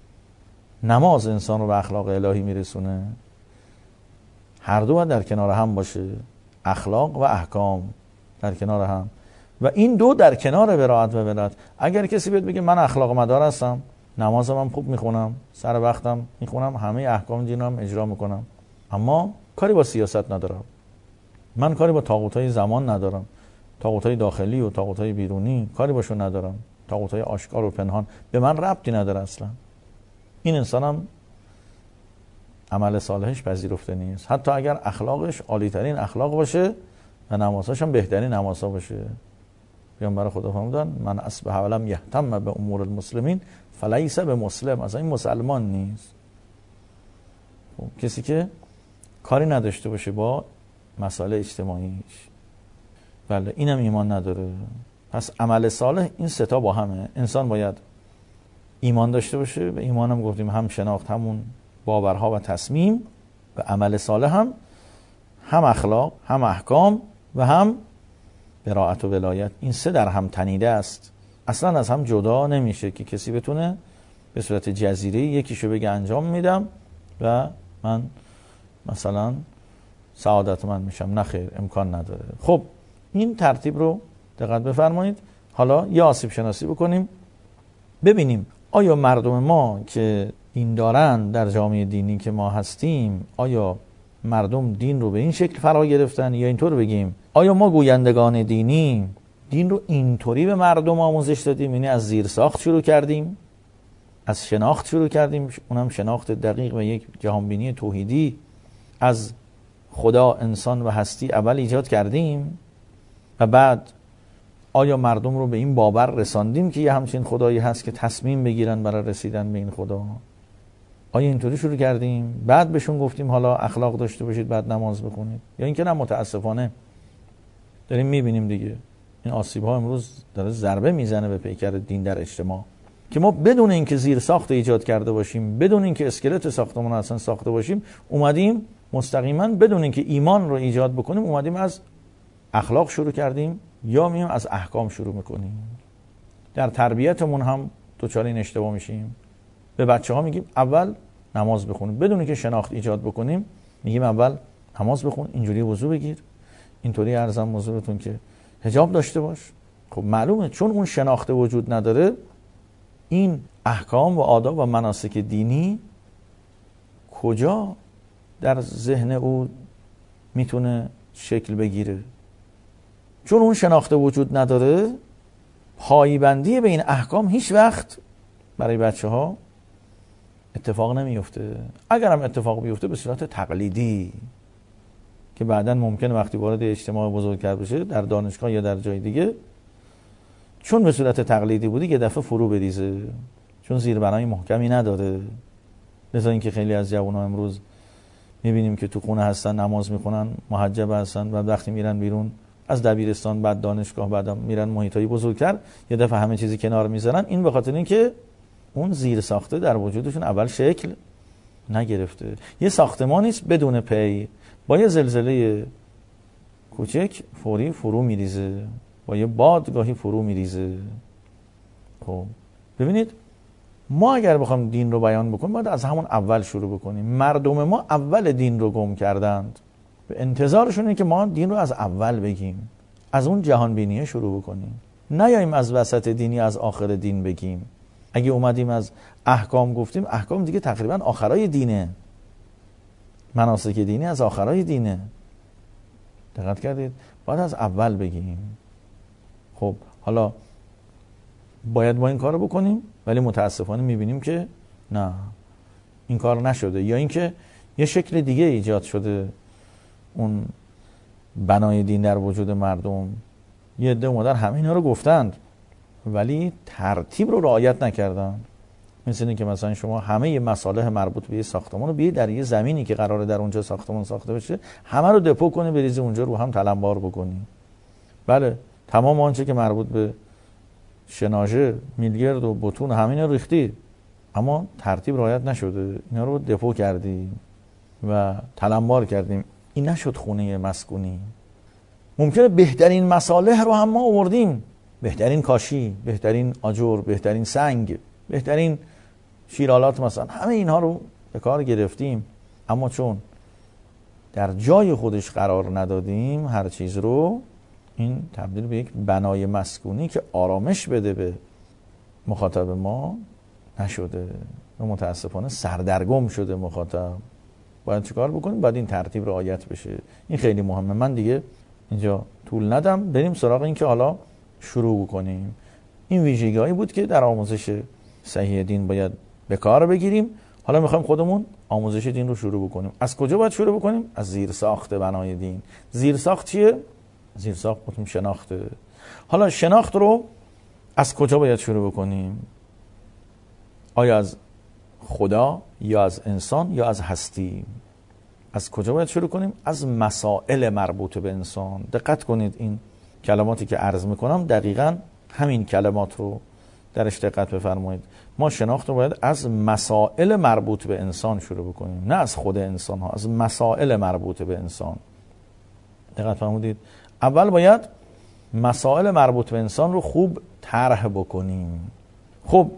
نماز انسان رو به اخلاق الهی میرسونه. هر دو باید در کنار هم باشه، اخلاق و احکام در کنار هم، و این دو در کنار براءت و ولایت. اگر کسی بیاد بگه من اخلاق مدار هستم، نمازم هم خوب میخونم، سر وقتم میخونم، همه احکام دینم اجرا میکنم، اما کاری با سیاست ندارم، من کاری با طاغوت‌های زمان ندارم، طاغوت‌های داخلی و طاغوت‌های بیرونی کاری باشون ندارم، طاغوت‌های آشکار و پنهان به من ربطی نداره اصلا، این انسانم عمل صالحش پذیرفته نیست، حتی اگر اخلاقش عالی ترین اخلاق باشه و نمازش هم بهترین نمازها باشه. پیامبر خدا فرمودن من اصبح ولم یهتم به امور المسلمین فلیس به مسلم، اصلا این مسلمان نیست. کسی که کاری نداشته باشه با مسائل اجتماعیش، بله اینم ایمان نداره. پس عمل صالح این سه تا با همه. انسان باید ایمان داشته باشه، و ایمان هم گفتیم هم شناخت، همون باورها و تصمیم، و عمل صالح هم اخلاق، هم احکام و هم براءت و ولایت. این سه در هم تنیده است، اصلا از هم جدا نمیشه که کسی بتونه به صورت جزیره یکیشو بگه انجام میدم و من مثلا سعادتمند میشم. نه خیر، امکان نداره. خب این ترتیب رو دقت بفرمایید. حالا یه آسیب شناسی بکنیم، ببینیم آیا مردم ما که دین دارن در جامعه دینی که ما هستیم، آیا مردم دین رو به این شکل فرا گرفتن، یا اینطور بگیم آیا ما گویندگان دینی دین رو اینطوری به مردم آموزش دادیم، یعنی از زیر ساخت شروع کردیم، از شناخت شروع کردیم، اونم شناخت دقیق و یک جهانبینی توحیدی از خدا، انسان و هستی اول ایجاد کردیم و بعد آیا مردم رو به این باور رساندیم که یه همچین خدایی هست که تصمیم بگیرن برای رسیدن به این خدا؟ آیا اینطوری شروع کردیم بعد بهشون گفتیم حالا اخلاق داشته باشید بعد نماز بخونید؟ یا اینکه نه، متاسفانه داریم میبینیم دیگه این آسیب ها امروز داره ضربه میزنه به پیکر دین در اجتماع، که ما بدون اینکه زیر ساخت ایجاد کرده باشیم، بدون اینکه اسکلت ساختمون اصلا ساخته باشیم، اومدیم مستقیما بدون اینکه ایمان رو ایجاد بکنیم اومدیم از اخلاق شروع کردیم یا میایم از احکام شروع میکنیم. در تربیتمون هم دوچار این اشتباه میشیم. به بچه ها میگیم اول نماز بخونیم، بدون اینکه شناخت ایجاد بکنیم میگیم اول نماز بخون، اینجوری وضو بگیر، اینطوری ارزم حضورتون که حجاب داشته باش. خب معلومه چون اون شناخته وجود نداره، این احکام و آداب و مناسک دینی کجا در ذهن او میتونه شکل بگیره؟ چون اون شناخته وجود نداره، پایبندی به این احکام هیچ وقت برای بچه ها اتفاق نمیفته. اگر هم اتفاق بیفته به صورت تقلیدی که بعداً ممکنه وقتی وارد اجتماع بزرگتر بشه در دانشگاه یا در جای دیگه، چون به صورت تقلیدی بودی یه دفعه فرو بریزه، چون زیربنای محکمی نداره. لذا اینکه خیلی از جوان‌ها امروز میبینیم که تو خونه هستن، نماز میخونن، محجب هستن و وقتی میرن بیرون از دبیرستان، بعد دانشگاه، بعد میرن محیطای بزرگتر، یه دفعه همه چیزی کنار میذارن. این به خاطر اینکه اون زیر ساخته در وجودشون اول شکل نگرفته. یه ساختمانی است بدون پی، با یه زلزله کوچک فوری فرو میریزه، با یه باد گاهی فرو میریزه. خب ببینید، ما اگر بخوام دین رو بیان بکنیم باید از همون اول شروع بکنیم. مردم ما اول دین رو گم کردند، به انتظارشون اینه که ما دین رو از اول بگیم، از اون جهان بینیه شروع بکنیم، نیاییم از وسط دینی از آخر دین بگیم. اگه اومدیم از احکام گفتیم، احکام دیگه تقریبا آخرای دینه، مناسک دینی از آخرای دینه. دقت کردید؟ باید از اول بگیم. خب حالا باید ما این کار رو بکنیم، ولی متاسفانه میبینیم که نه، این کار نشده، یا اینکه یه شکل دیگه ایجاد شده اون بنای دین در وجود مردم. یه عده اومدن همه اینا رو گفتند ولی ترتیب رو رعایت نکردن. مثل اینه که مثلا شما همه مصالح مربوط به یه ساختمان رو بیه در یه زمینی که قراره در اونجا ساختمان ساخته بشه همه رو دپو کنی، بریزی اونجا، رو هم تلمبار بکنی. بله، تمام آنچه که مربوط به شناژه، میلگرد و بتون همین رو ریختی، اما ترتیب رعایت نشده، اینا رو دپو کردیم و تلمبار کردیم. این نشد خونه مسکونی. ممکنه بهترین مصالح رو هم ما آوردیم، بهترین کاشی، بهترین آجر، بهترین سنگ، بهترین شیرالات، مثلا همه اینها رو به کار گرفتیم، اما چون در جای خودش قرار ندادیم هر چیز رو، این تبدیل به یک بنای مسکونی که آرامش بده به مخاطب ما نشده و متاسفانه سردرگم شده مخاطب. باید چیکار بکنیم؟ باید این ترتیب رعایت بشه. این خیلی مهمه. من دیگه اینجا طول ندم، بریم سراغ این که حالا شروع بکنیم. این ویژگی‌هایی بود که در آموزش صحیح دین باید به کار بگیریم. حالا میخوایم خودمون آموزش دین رو شروع بکنیم. از کجا باید شروع بکنیم؟ از زیرساخت بنای دین. زیرساخت چیه؟ زیرساخت گفتیم شناخته. حالا شناخت رو از کجا باید شروع بکنیم؟ آیا از خدا یا از انسان یا از هستی؟ از کجا باید شروع کنیم؟ از مسائل مربوط به انسان. دقت کنید، این کلماتی که عرض میکنم دقیقاً همین کلمات رو درش دقت بفرمایید. ما شناخت رو باید از مسائل مربوط به انسان شروع بکنیم، نه از خود انسان ها، از مسائل مربوط به انسان. دقت فرمودید؟ اول باید مسائل مربوط به انسان رو خوب طرح بکنیم. خب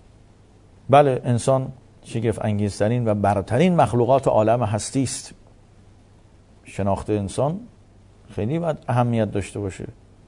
بله، انسان شگفت انگیزترین و برترین مخلوقات عالم هستی است. شناخت انسان خیلی باید اهمیت داشته باشه.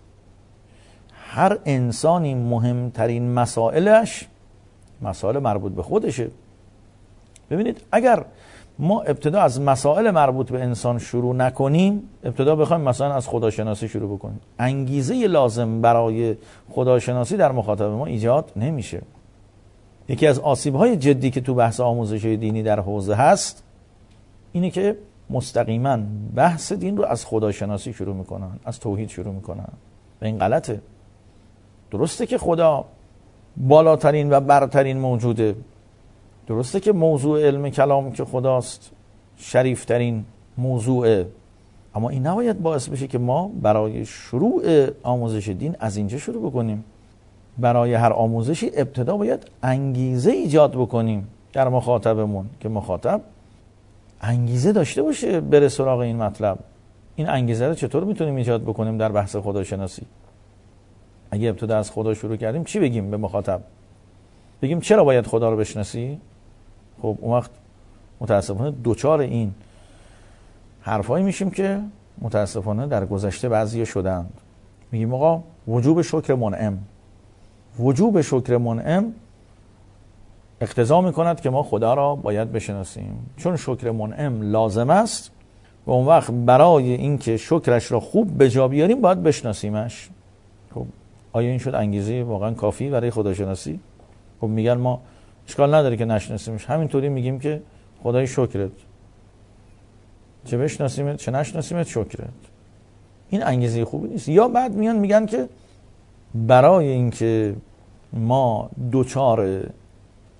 هر انسانی مهمترین مسائلش مسائل مربوط به خودشه. ببینید، اگر ما ابتدا از مسائل مربوط به انسان شروع نکنیم، ابتدا بخوایم مثلا از خداشناسی شروع بکنیم، انگیزه لازم برای خداشناسی در مخاطب ما ایجاد نمیشه. یکی از آسیب‌های جدی که تو بحث آموزش دینی در حوزه هست اینه که مستقیما بحث دین رو از خداشناسی شروع میکنن، از توحید شروع میکنن و این غلطه. درسته که خدا بالاترین و برترین موجوده، درسته که موضوع علم کلام که خداست شریفترین موضوعه، اما این نباید باعث بشه که ما برای شروع آموزش دین از اینجا شروع بکنیم. برای هر آموزشی ابتدا باید انگیزه ایجاد بکنیم در مخاطبمون که مخاطب انگیزه داشته باشه بره سراغ این مطلب. این انگیزه رو چطور میتونیم ایجاد بکنیم در بحث خداشناسی؟ اگه ابتدا از خدا شروع کردیم چی بگیم به مخاطب؟ بگیم چرا باید خدا رو بشناسی؟ خب اون وقت متاسفانه دوچار این حرفایی میشیم که متاسفانه در گذشته بعضیا شدند. میگیم آقا وجوب شکر منعم، وجوب شکر منعم اقتضا میکند که ما خدا را باید بشناسیم، چون شکر منعم لازم است و اون وقت برای اینکه شکرش را خوب به جا بیاریم باید بشناسیمش. خب آیا این شد انگیزه واقعا کافی برای خداشناسی؟ خب میگن ما اشکال نداره که نشناسیمش، همینطوری میگیم که خدای شکرت، چه بشناسیمت چه نشناسیمت شکرت. این انگیزه خوبی نیست. یا بعد میگن که برای اینکه ما دوچار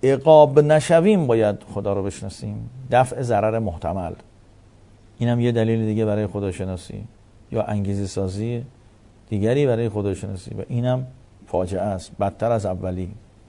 عقاب نشویم باید خدا رو بشناسیم. دفع ضرر محتمل، اینم یه دلیل دیگه برای خداشناسی، یا انگیزه سازی دیگری برای خداشناسی، و اینم فاجعه است، بدتر از اولی.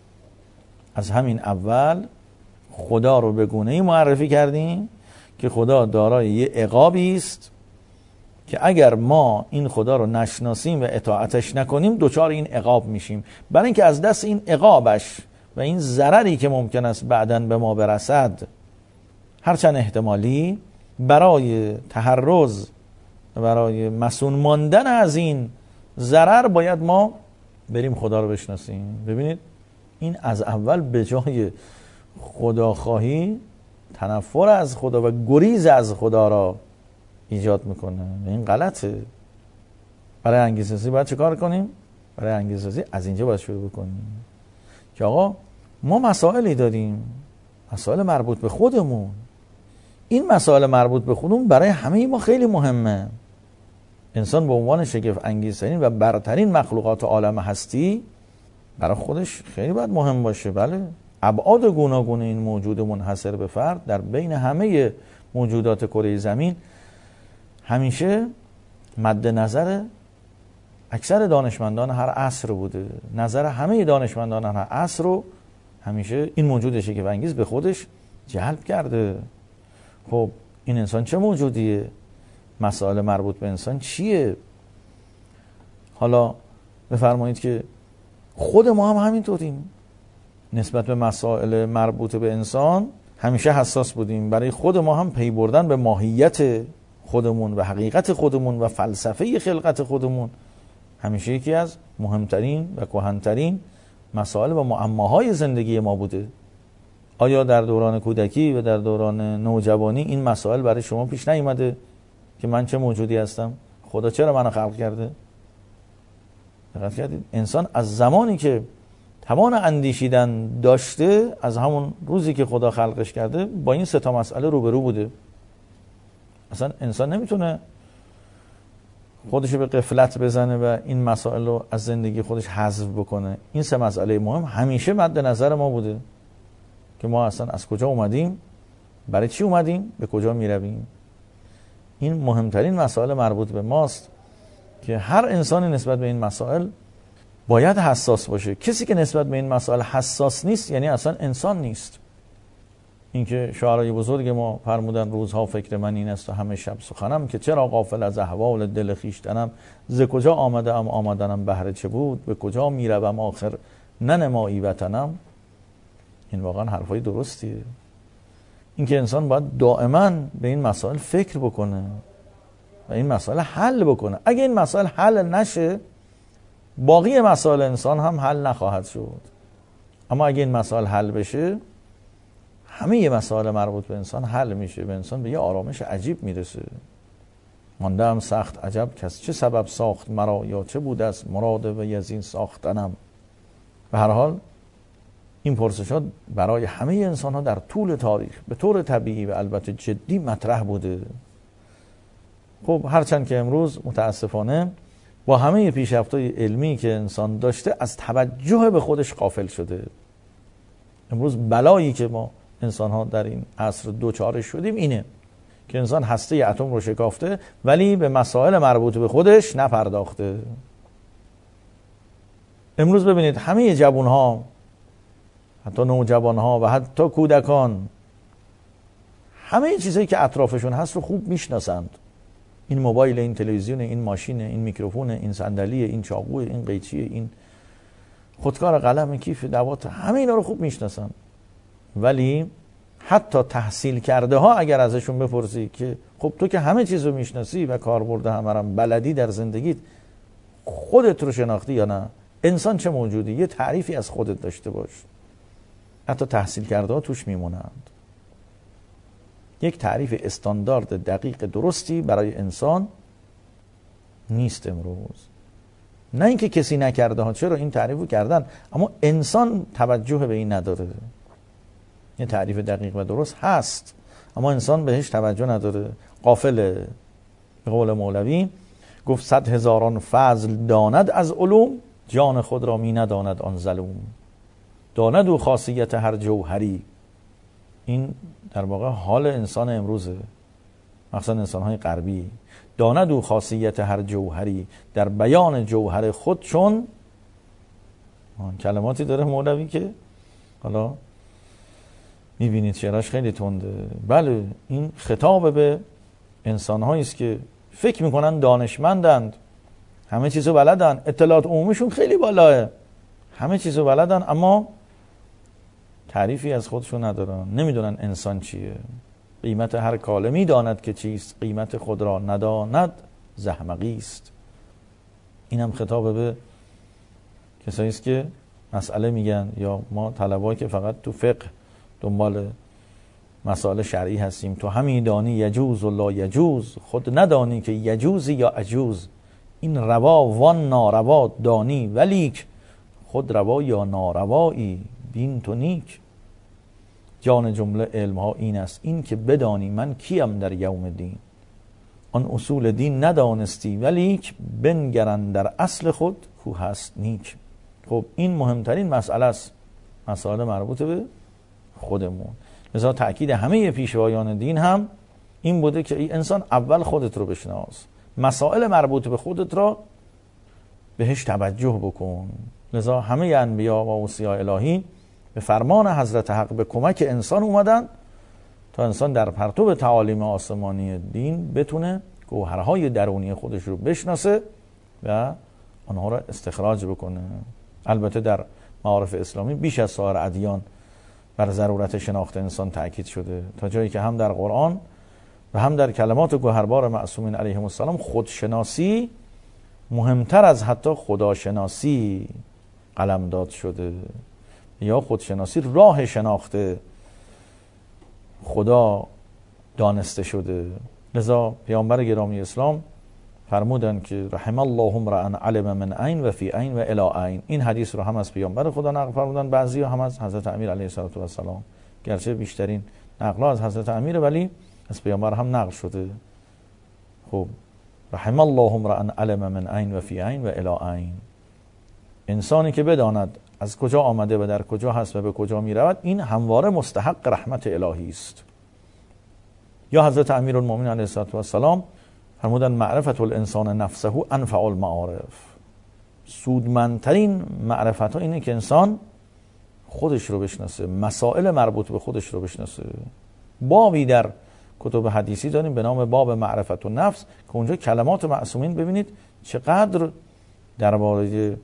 از همین اول خدا رو به گونه‌ای معرفی کردیم که خدا دارای یه عقابی است که اگر ما این خدا رو نشناسیم و اطاعتش نکنیم دچار این عقاب میشیم. برای اینکه از دست این عقابش و این ضرری که ممکن است بعداً به ما برسد هرچند احتمالی، برای تحرز، برای مسون ماندن از این ضرر باید ما بریم خدا رو بشناسیم. ببینید این از اول به جای خداخواهی تنفر از خدا و گریز از خدا را ایجاد میکنه. این غلطه. برای انگیزه‌سازی باید چه کار کنیم؟ برای انگیزه‌سازی از اینجا باید شروع بکنیم که آقا ما مسائلی داریم، مسائل مربوط به خودمون. این مسائل مربوط به خودمون برای همه ما خیلی مهمه. انسان به عنوان شگفت انگیزترین و برترین مخلوقات عالم هستی برای خودش خیلی باید مهم باشه. بله، ابعاد گوناگون این موجود منحصر به فرد در بین همه موجودات کره زمین همیشه مد نظر اکثر دانشمندان هر عصر بوده. نظر همه دانشمندان هر عصر رو همیشه این موجود شگفت انگیز به خودش جلب کرده. خب این انسان چه موجودیه؟ مسائل مربوط به انسان چیه؟ حالا بفرمایید که خود ما هم همینطوریم. نسبت به مسائل مربوط به انسان همیشه حساس بودیم. برای خود ما هم پی بردن به ماهیت خودمون و حقیقت خودمون و فلسفه خلقت خودمون همیشه یکی از مهمترین و کهن‌ترین مسائل و معماهای زندگی ما بوده. آیا در دوران کودکی و در دوران نوجوانی این مسائل برای شما پیش نیامده که من چه موجودی هستم؟ خدا چرا منو خلق کرده؟ دقت کردید؟ انسان از زمانی که توان اندیشیدن داشته، از همون روزی که خدا خلقش کرده با این سه تا مسئله روبرو بوده. اصلا انسان نمیتونه خودشو به غفلت بزنه و این مسائل رو از زندگی خودش حذف بکنه. این سه مسئله مهم همیشه مد نظر ما بوده که ما اصلا از کجا اومدیم، برای چی اومدیم، به کجا میرویم. این مهمترین مسائل مربوط به ماست که هر انسانی نسبت به این مسائل باید حساس باشه. کسی که نسبت به این مسائل حساس نیست یعنی اصلا انسان نیست. اینکه شاعرای بزرگ ما فرمودن روزها فکر من این است و همه شب سخنم، که چرا غافل از احوال دل خویشتنم، ز کجا آمدم آمدنم بهر چه بود، به کجا میروم آخر ننمایی وطنم. این واقعا حرفای درستیه. اینکه انسان باید دائما به این مسائل فکر بکنه و این مسائل حل بکنه. اگه این مسائل حل نشه باقی مسائل انسان هم حل نخواهد شد. اما اگه این مسائل حل بشه همه مسائل مربوط به انسان حل میشه. به انسان به یه آرامش عجیب میرسه. مانده هم سخت عجب کس چه سبب ساخت مرا، یا چه بود است مراد و یزین ساختنم. به هر حال این پرسشات برای همه انسان ها در طول تاریخ به طور طبیعی و البته جدی مطرح بوده. خب هرچند که امروز متاسفانه با همه پیشرفت‌های علمی که انسان داشته از توجه به خودش غافل شده. امروز بلایی که ما انسان ها در این عصر دوچارش شدیم اینه که انسان هسته اتم رو شکافته ولی به مسائل مربوط به خودش نپرداخته. امروز ببینید همه جوان ها، حتی نوجوان ها و حتی کودکان، همه چیزایی که اطرافشون هست رو خوب میشناسند. این موبایل، این تلویزیون، این ماشین، این میکروفون، این صندلی، این چاقو، این قیچی، این خودکار قلم، کیف دوات، همه اینا رو خوب میشناسن. ولی حتی تحصیل کرده ها اگر ازشون بپرسی که خب تو که همه چیز رو میشناسی و کاربرد همه رو بلدی در زندگیت، خودت رو شناختی یا نه؟ انسان چه موجودی؟ یه تعریفی از خودت داشته باش. حتی تحصیل کرده ها توش میمونند. یک تعریف استاندارد دقیق درستی برای انسان نیست امروز. نه اینکه کسی نکرده ها، چرا این تعریفو کردن، اما انسان توجه به این نداره. یه تعریف دقیق و درست هست اما انسان بهش توجه نداره، غافله. به قول مولوی گفت 100,000 فضل داند از علوم، جان خود را می نداند آن ظلوم. داند او خاصیت هر جوهری. این در واقع حال انسان امروزه، مخصوصا انسان‌های غربی. داند او خاصیت هر جوهری، در بیان جوهر خود چون. کلماتی داره مولوی که حالا میبینید شعراش خیلی تنده. بله، این خطاب به انسان‌هایی است که فکر میکنن دانشمندند، همه چیزو بلدن، اطلاعات عمومیشون خیلی بالاه، همه چیزو بلدن، اما تعریفی از خودشون ندارن، نمیدونن انسان چیه. قیمت هر کاله میداند که چیست، قیمت خود را نداند زحمقی است. اینم خطاب به کسایی است که مسئله میگن، یا ما طلبه‌ای که فقط تو فقه دنبال مسائل شرعی هستیم. تو همی دانی یجوز و لا یجوز، خود ندانی که یجوزی یا عجوز. این روا وان ناروا دانی، ولیک خود روا یا ناروایی بین تو نیک. جان جمله علم ها این است، این که بدانی من کیم در یوم دین. آن اصول دین ندانستی، ولیک بنگرن در اصل خود کو هست نیک. خب این مهمترین مسئله است، مسائل مربوط به خودمون. لذا تأکید همه پیشوایان دین هم این بوده که ای انسان اول خودت رو بشناس، مسائل مربوط به خودت را بهش توجه بکن. لذا همه انبیا و اوصیا الهی به فرمان حضرت حق به کمک انسان اومدن تا انسان در پرتو تعالیم آسمانی دین بتونه گوهرهای درونی خودش رو بشناسه و آنها را استخراج بکنه. البته در معارف اسلامی بیش از سایر ادیان بر ضرورت شناخت انسان تأکید شده، تا جایی که هم در قرآن و هم در کلمات گوهربار معصومین علیهم السلام خودشناسی مهمتر از حتی خداشناسی قلمداد شده، یا خودشناسی راه شناخت خدا دانسته شده. لذا پیامبر گرامی اسلام فرمودن که رحم الله امرأ علم من عین و فی عین و الی عین. این حدیث رو هم از پیامبر خدا نقل فرمودن، بعضی هم از حضرت امیر علیه السلام، گرچه بیشترین نقل از حضرت امیر ولی از پیامبر هم نقل شده. خب رحم الله امرأ علم من عین و فی عین و الی عین. انسانی که بداند از کجا آمده و در کجا هست و به کجا می رود، این همواره مستحق رحمت الهی است. یا حضرت امیرالمومنین علیه السلام فرمودن معرفت الانسان نفسه انفع المعارف. سودمندترین معرفت ها اینه که انسان خودش رو بشناسه، مسائل مربوط به خودش رو بشناسه. بابی در کتب حدیثی داریم به نام باب معرفت النفس که اونجا کلمات معصومین ببینید چقدر درباره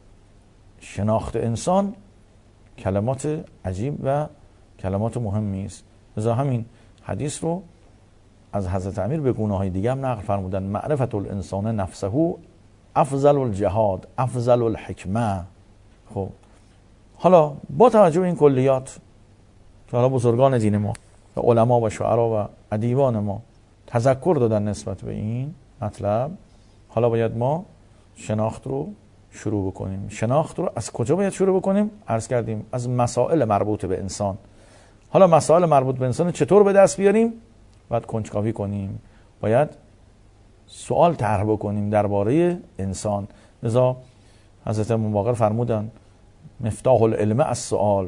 شناخت انسان کلمات عجیب و کلمات مهمی است. لذا همین حدیث رو از حضرت امیر به گونه‌های دیگه هم نقل فرمودن. معرفت الانسان نفسه افضل الجهاد افضل الحکمه. خب حالا با توجه به این کلیات که حالا بزرگان دین ما و علما و شعرا و ادیبان ما تذکر دادن نسبت به این مطلب، حالا باید ما شناخت رو شروع بکنیم. شناخت رو از کجا باید شروع بکنیم؟ عرض کردیم از مسائل مربوط به انسان. حالا مسائل مربوط به انسان چطور به دست بیاریم؟ باید کنجکاوی کنیم، باید سوال طرح بکنیم درباره انسان. لذا حضرت امام باقر فرمودن مفتاح العلم السؤال،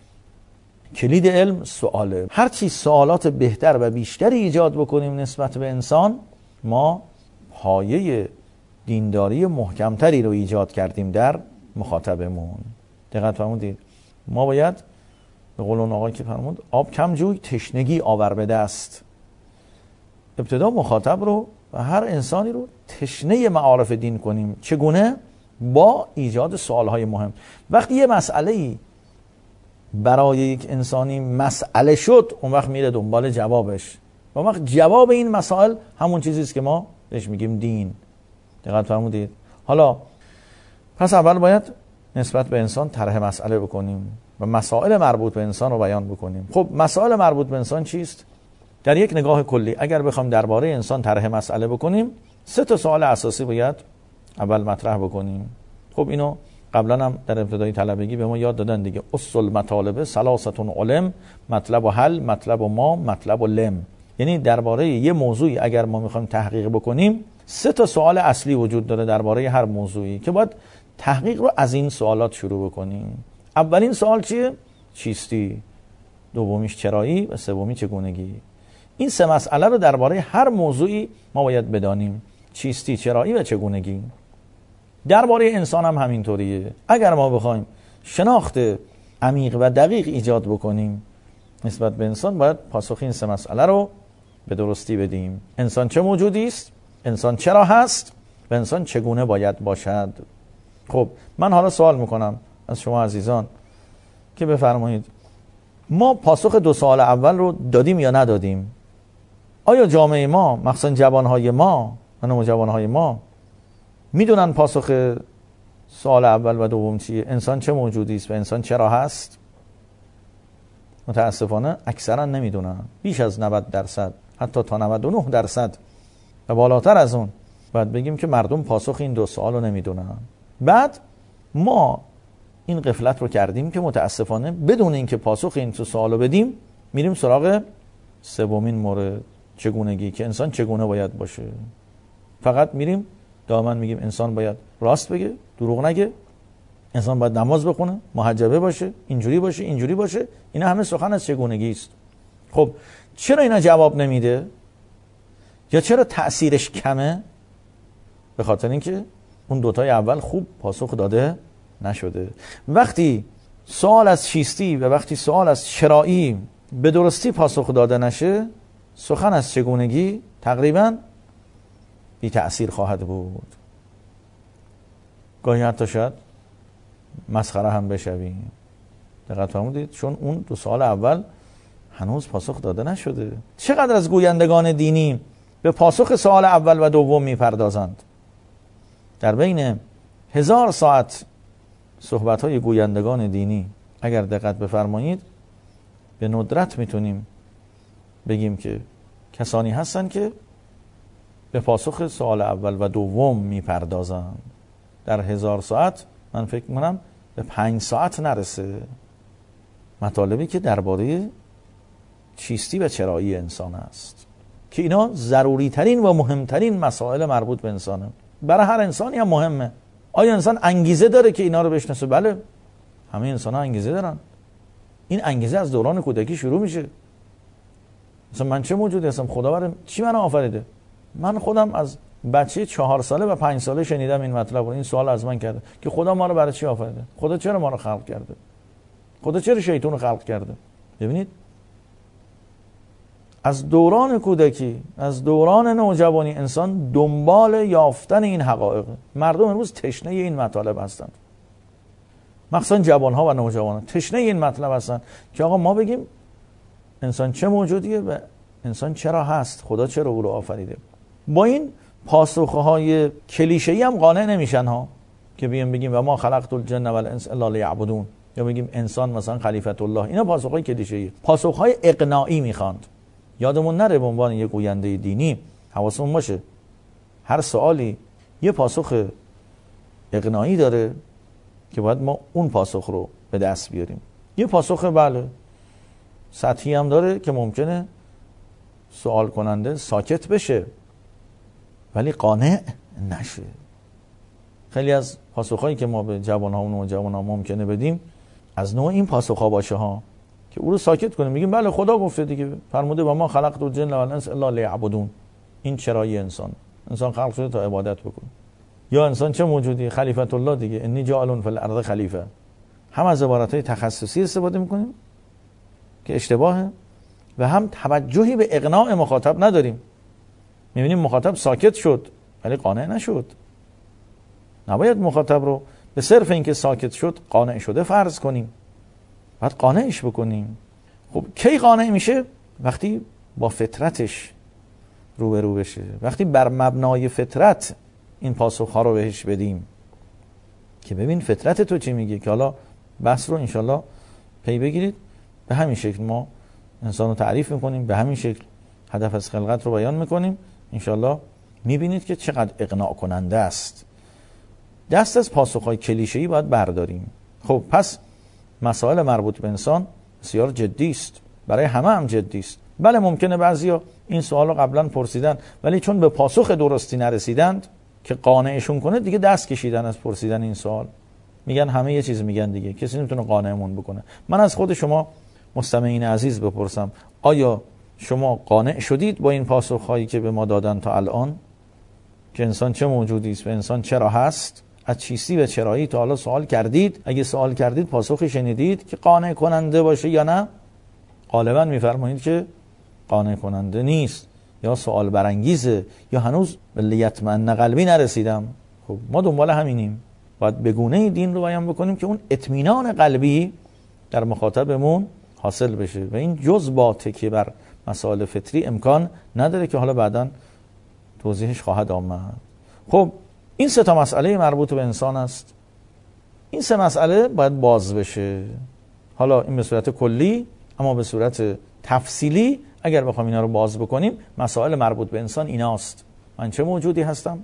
کلید علم سواله. هر چی سوالات بهتر و بیشتری ایجاد بکنیم نسبت به انسان، ما پایه دینداری محکمتری رو ایجاد کردیم در مخاطبمون. دقت فرمودید؟ ما باید به قول اون آقای که فرمود آب کم جوی تشنگی آور به دست. ابتدا مخاطب رو و هر انسانی رو تشنه معارف دین کنیم. چگونه؟ با ایجاد سوالهای مهم. وقتی یه مسئله‌ای برای یک انسانی مسئله شد، اون وقت میره دنبال جوابش. و اون وقت جواب این مسائل همون چیزیست که ما بهش میگیم دین. دقت فرمودید؟ حالا پس اول باید نسبت به انسان طرح مسئله بکنیم و مسائل مربوط به انسان رو بیان بکنیم. خب مسائل مربوط به انسان چیست؟ در یک نگاه کلی اگر بخوام درباره انسان طرح مسئله بکنیم، 3 سوال اساسی باید اول مطرح بکنیم. خب اینو قبلا هم در ابتدای طلبگی به ما یاد دادن دیگه. اصل مطالبه 3 علم، مطلب و حل، مطلب و ما، مطلب و لم. یعنی درباره یه موضوعی اگر ما میخوایم تحقیق بکنیم، 3 سوال اصلی وجود داره درباره هر موضوعی که باید تحقیق رو از این سوالات شروع بکنیم. اولین سوال چیه؟ چیستی، دومیش چرایی و سومی چگونگی. این سه مسئله رو درباره هر موضوعی ما باید بدانیم: چیستی، چرایی و چگونگی. درباره انسان هم همینطوریه. اگر ما بخوایم شناخت عمیق و دقیق ایجاد بکنیم نسبت به انسان، باید پاسخ این سه مسئله رو به درستی بدیم: انسان چه موجودی است، انسان چرا هست و انسان چگونه باید باشد. خب من حالا سوال میکنم از شما عزیزان که بفرمایید ما پاسخ دو سوال اول رو دادیم یا ندادیم؟ آیا جامعه ما، مخصوصا جوانهای ما و نوجوانهای ما، میدونن پاسخ سوال اول و دوم چیه؟ انسان چه موجودی است و انسان چرا هست؟ متاسفانه اکثرا نمیدونن. بیش از 90%، حتی تا 99% و بالاتر از اون باید بگیم که مردم پاسخ این دو سوال رو نمیدونن. بعد ما این غفلت رو کردیم که متاسفانه بدون اینکه پاسخ این دو سوال رو بدیم میریم سراغ سومین مورد، چگونگی، که انسان چگونه باید باشه. فقط میریم دائما میگیم انسان باید راست بگه، دروغ نگه، انسان باید نماز بخونه، محجبه باشه، اینجوری باشه، اینجوری باشه. اینا همه سخن از چگونگی است. خب چرا اینا جواب نمیده؟ یا چرا تأثیرش کمه؟ به خاطر اینکه اون دوتای اول خوب پاسخ داده نشده. وقتی سوال از چیستی و وقتی سوال از چرایی به درستی پاسخ داده نشه، سخن از چگونگی تقریبا بی تأثیر خواهد بود. گاهی حتی شاید مسخره هم بشویم. دقت فرمودید؟ چون اون دو سوال اول هنوز پاسخ داده نشده. چقدر از گویندگان دینی به پاسخ سوال اول و دوم میپردازند؟ در بین 1000 ساعت صحبت‌های گویندگان دینی اگر دقت بفرمایید به ندرت میتونیم بگیم که کسانی هستن که به پاسخ سوال اول و دوم میپردازند. در 1000 ساعت من فکر میکنم به 5 ساعت نرسه مطالبی که درباره چیستی و چرایی انسان است، که اینا ضروری ترین و مهمترین مسائل مربوط به انسانه. برای هر انسانی هم مهمه. آیا انسان انگیزه داره که اینا رو بشناسه؟ بله، همه انسان ها انگیزه دارن. این انگیزه از دوران کودکی شروع میشه. مثلا من چه موجودی هستم؟ خدا برای چی منو آفریده؟ من خودم از بچه 4 ساله و 5 ساله شنیدم این مطلب رو. این سوال از من کرده که خدا ما رو برای چی آفریده؟ خدا چرا ما رو خلق کرده؟ خدا چرا شیطان رو خلق کرده؟ ببینید، از دوران کودکی، از دوران نوجوانی انسان دنبال یافتن این حقایق. مردم امروز تشنه این مطالب هستند، مخصوصا جوانها و نوجوانان تشنه این مطلب هستند که آقا ما بگیم انسان چه موجودیه و انسان چرا هست، خدا چرا او رو آفریده. با این پاسخهای کلیشه‌ای هم قانع نمیشن ها، که بگیم و ما خلقت الجن والانس الا لیعبدون، یا بگیم انسان مثلا خلیفت الله. اینا پاسخهای کلیشه‌ای، پاسخهای اقناعی میخواند. یادمون نره به عنوان یک گوینده دینی حواسمون باشه هر سوالی یه پاسخ اقناعی داره که باید ما اون پاسخ رو به دست بیاریم. یه پاسخ بله سطحی هم داره که ممکنه سوال کننده ساکت بشه ولی قانع نشه. خیلی از پاسخهایی که ما به جوانها و نوجوانها ممکنه بدیم از نوع این پاسخها باشه ها، که او رو ساکت کنیم. میگیم بله خدا گفته دیگه، فرموده و ما خلقت الجن والانس الا لیعبدون. این چرایی انسان خلق شده تا عبادت بکنه. یا انسان چه موجودی؟ خلیفت الله دیگه، انی جاعل فی الارض خلیفه. هم از عبارتهای تخصصی استفاده میکنیم که اشتباهه و هم توجهی به اقناع مخاطب نداریم. میبینیم مخاطب ساکت شد ولی قانع نشد. نباید مخاطب رو به صرف اینکه ساکت شد قانع شده فرض کنیم، باید قانعش بکنیم. خب کی قانع میشه؟ وقتی با فطرتش روبرو بشه، وقتی بر مبنای فطرت این پاسخ‌ها رو بهش بدیم که ببین فطرت تو چی میگه، که حالا بحث رو انشالله پی بگیرید. به همین شکل ما انسان رو تعریف میکنیم، به همین شکل هدف از خلقت رو بیان میکنیم. انشالله میبینید که چقدر اقناع کننده است. دست از پاسخ‌های کلیشه‌ای باید برداریم. خب پس مسائل مربوط به انسان بسیار جدی است، برای همه هم جدی است. بله ممکنه بعضیا این سوال رو قبلا پرسیدن ولی چون به پاسخ درستی نرسیدند که قانعشون کنه دیگه دست کشیدن از پرسیدن این سوال. میگن همه یه چیز میگن دیگه، کسی نمیتونه قانعمون بکنه. من از خود شما مستمعین عزیز بپرسم، آیا شما قانع شدید با این پاسخهایی که به ما دادن تا الان که انسان چه موجودی است و انسان چرا هست؟ از چیستی و چرایی تا حالا سوال کردید؟ اگه سوال کردید پاسخی شنیدید که قانع کننده باشه یا نه؟ غالبا میفرمایید که قانع کننده نیست، یا سوال برانگیزه، یا هنوز به لیطمئن قلبی نرسیدم. خب ما دنبال همینیم، باید به گونه‌ای دین رو بیان بکنیم که اون اطمینان قلبی در مخاطبمون حاصل بشه و این جز با تکیه بر مسائل فطری امکان نداره که حالا بعداً توضیحش خواهد آمد. خب این 3 مسئله مربوط به انسان است. این 3 مسئله باید باز بشه. حالا این به صورت کلی، اما به صورت تفصیلی اگر بخوام اینا رو باز بکنیم، مسائل مربوط به انسان ایناست: من چه موجودی هستم؟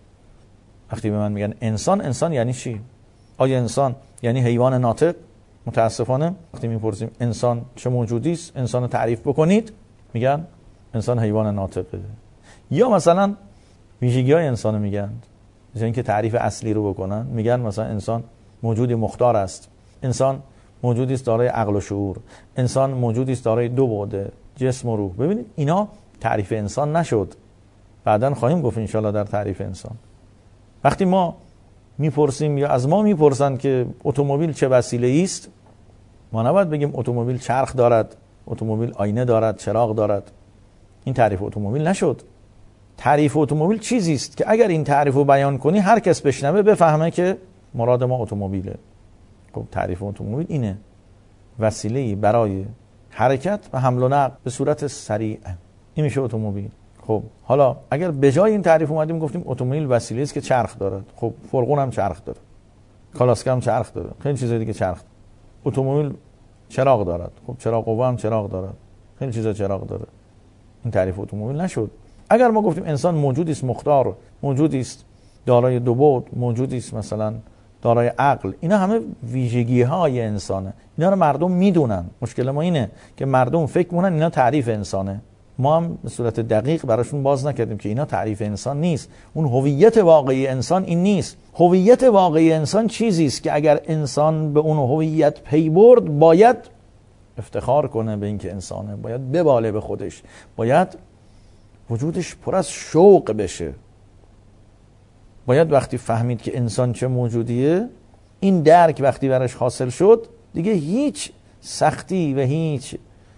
وقتی به من میگن انسان، انسان یعنی چی؟ آیا انسان یعنی حیوان ناطق؟ متاسفانه وقتی میپرسیم انسان چه موجودی است، انسان رو تعریف بکنید، میگن انسان حیوان ناطقه. یا مثلا ویژگی‌های انسان رو میگن، مثلا اینکه تعریف اصلی رو بکنن، میگن مثلا انسان موجودی مختار است، انسان موجودی است دارای عقل و شعور، انسان موجودی است دارای 2 بعد، جسم و روح. ببینید اینا تعریف انسان نشد، بعداً خواهیم گفت انشالله در تعریف انسان. وقتی ما میپرسیم یا از ما میپرسن که اتومبیل چه وسیله‌ای است، ما نباید بگیم اتومبیل چرخ دارد، اتومبیل آینه دارد، چراغ دارد. این تعریف اتومبیل نشد. تعریف اتومبیل چیزی است که اگر این تعریف رو بیان کنی هر کس بشنوه بفهمه که مراد ما اتومبیله. خب تعریف اتومبیل اینه: وسیله‌ای برای حرکت و حمل و نقل به صورت سریع. این میشه اتومبیل. خب حالا اگر به جای این تعریف اومدیم گفتیم اتومبیل وسیله است که چرخ دارد، خب فرقون هم چرخ داره، کالاسکه هم چرخ داره، خیلی چیزای دیگه چرخ داره. اتومبیل چراغ دارد، خب چراغ قوه هم چراغ دارد، خیلی چیزا چراغ داره. این تعریف اتومبیل نشد. اگر ما گفتیم انسان موجودی است مختار، موجودی است دارای 2 بعد، موجودی است مثلا دارای عقل، اینا همه ویژگی‌های انسانه. اینا رو مردم میدونن. مشکل ما اینه که مردم فکر می‌کنن اینا تعریف انسانه. ما هم به صورت دقیق براشون باز نکردیم که اینا تعریف انسان نیست. اون هویت واقعی انسان این نیست. هویت واقعی انسان چیزی است که اگر انسان به اون هویت پی برد باید افتخار کنه به اینکه انسانه، باید بباله به خودش، باید وجودش پر از شوق بشه. باید وقتی فهمید که انسان چه موجودیه، این درک وقتی برش حاصل شد، دیگه هیچ سختی و هیچ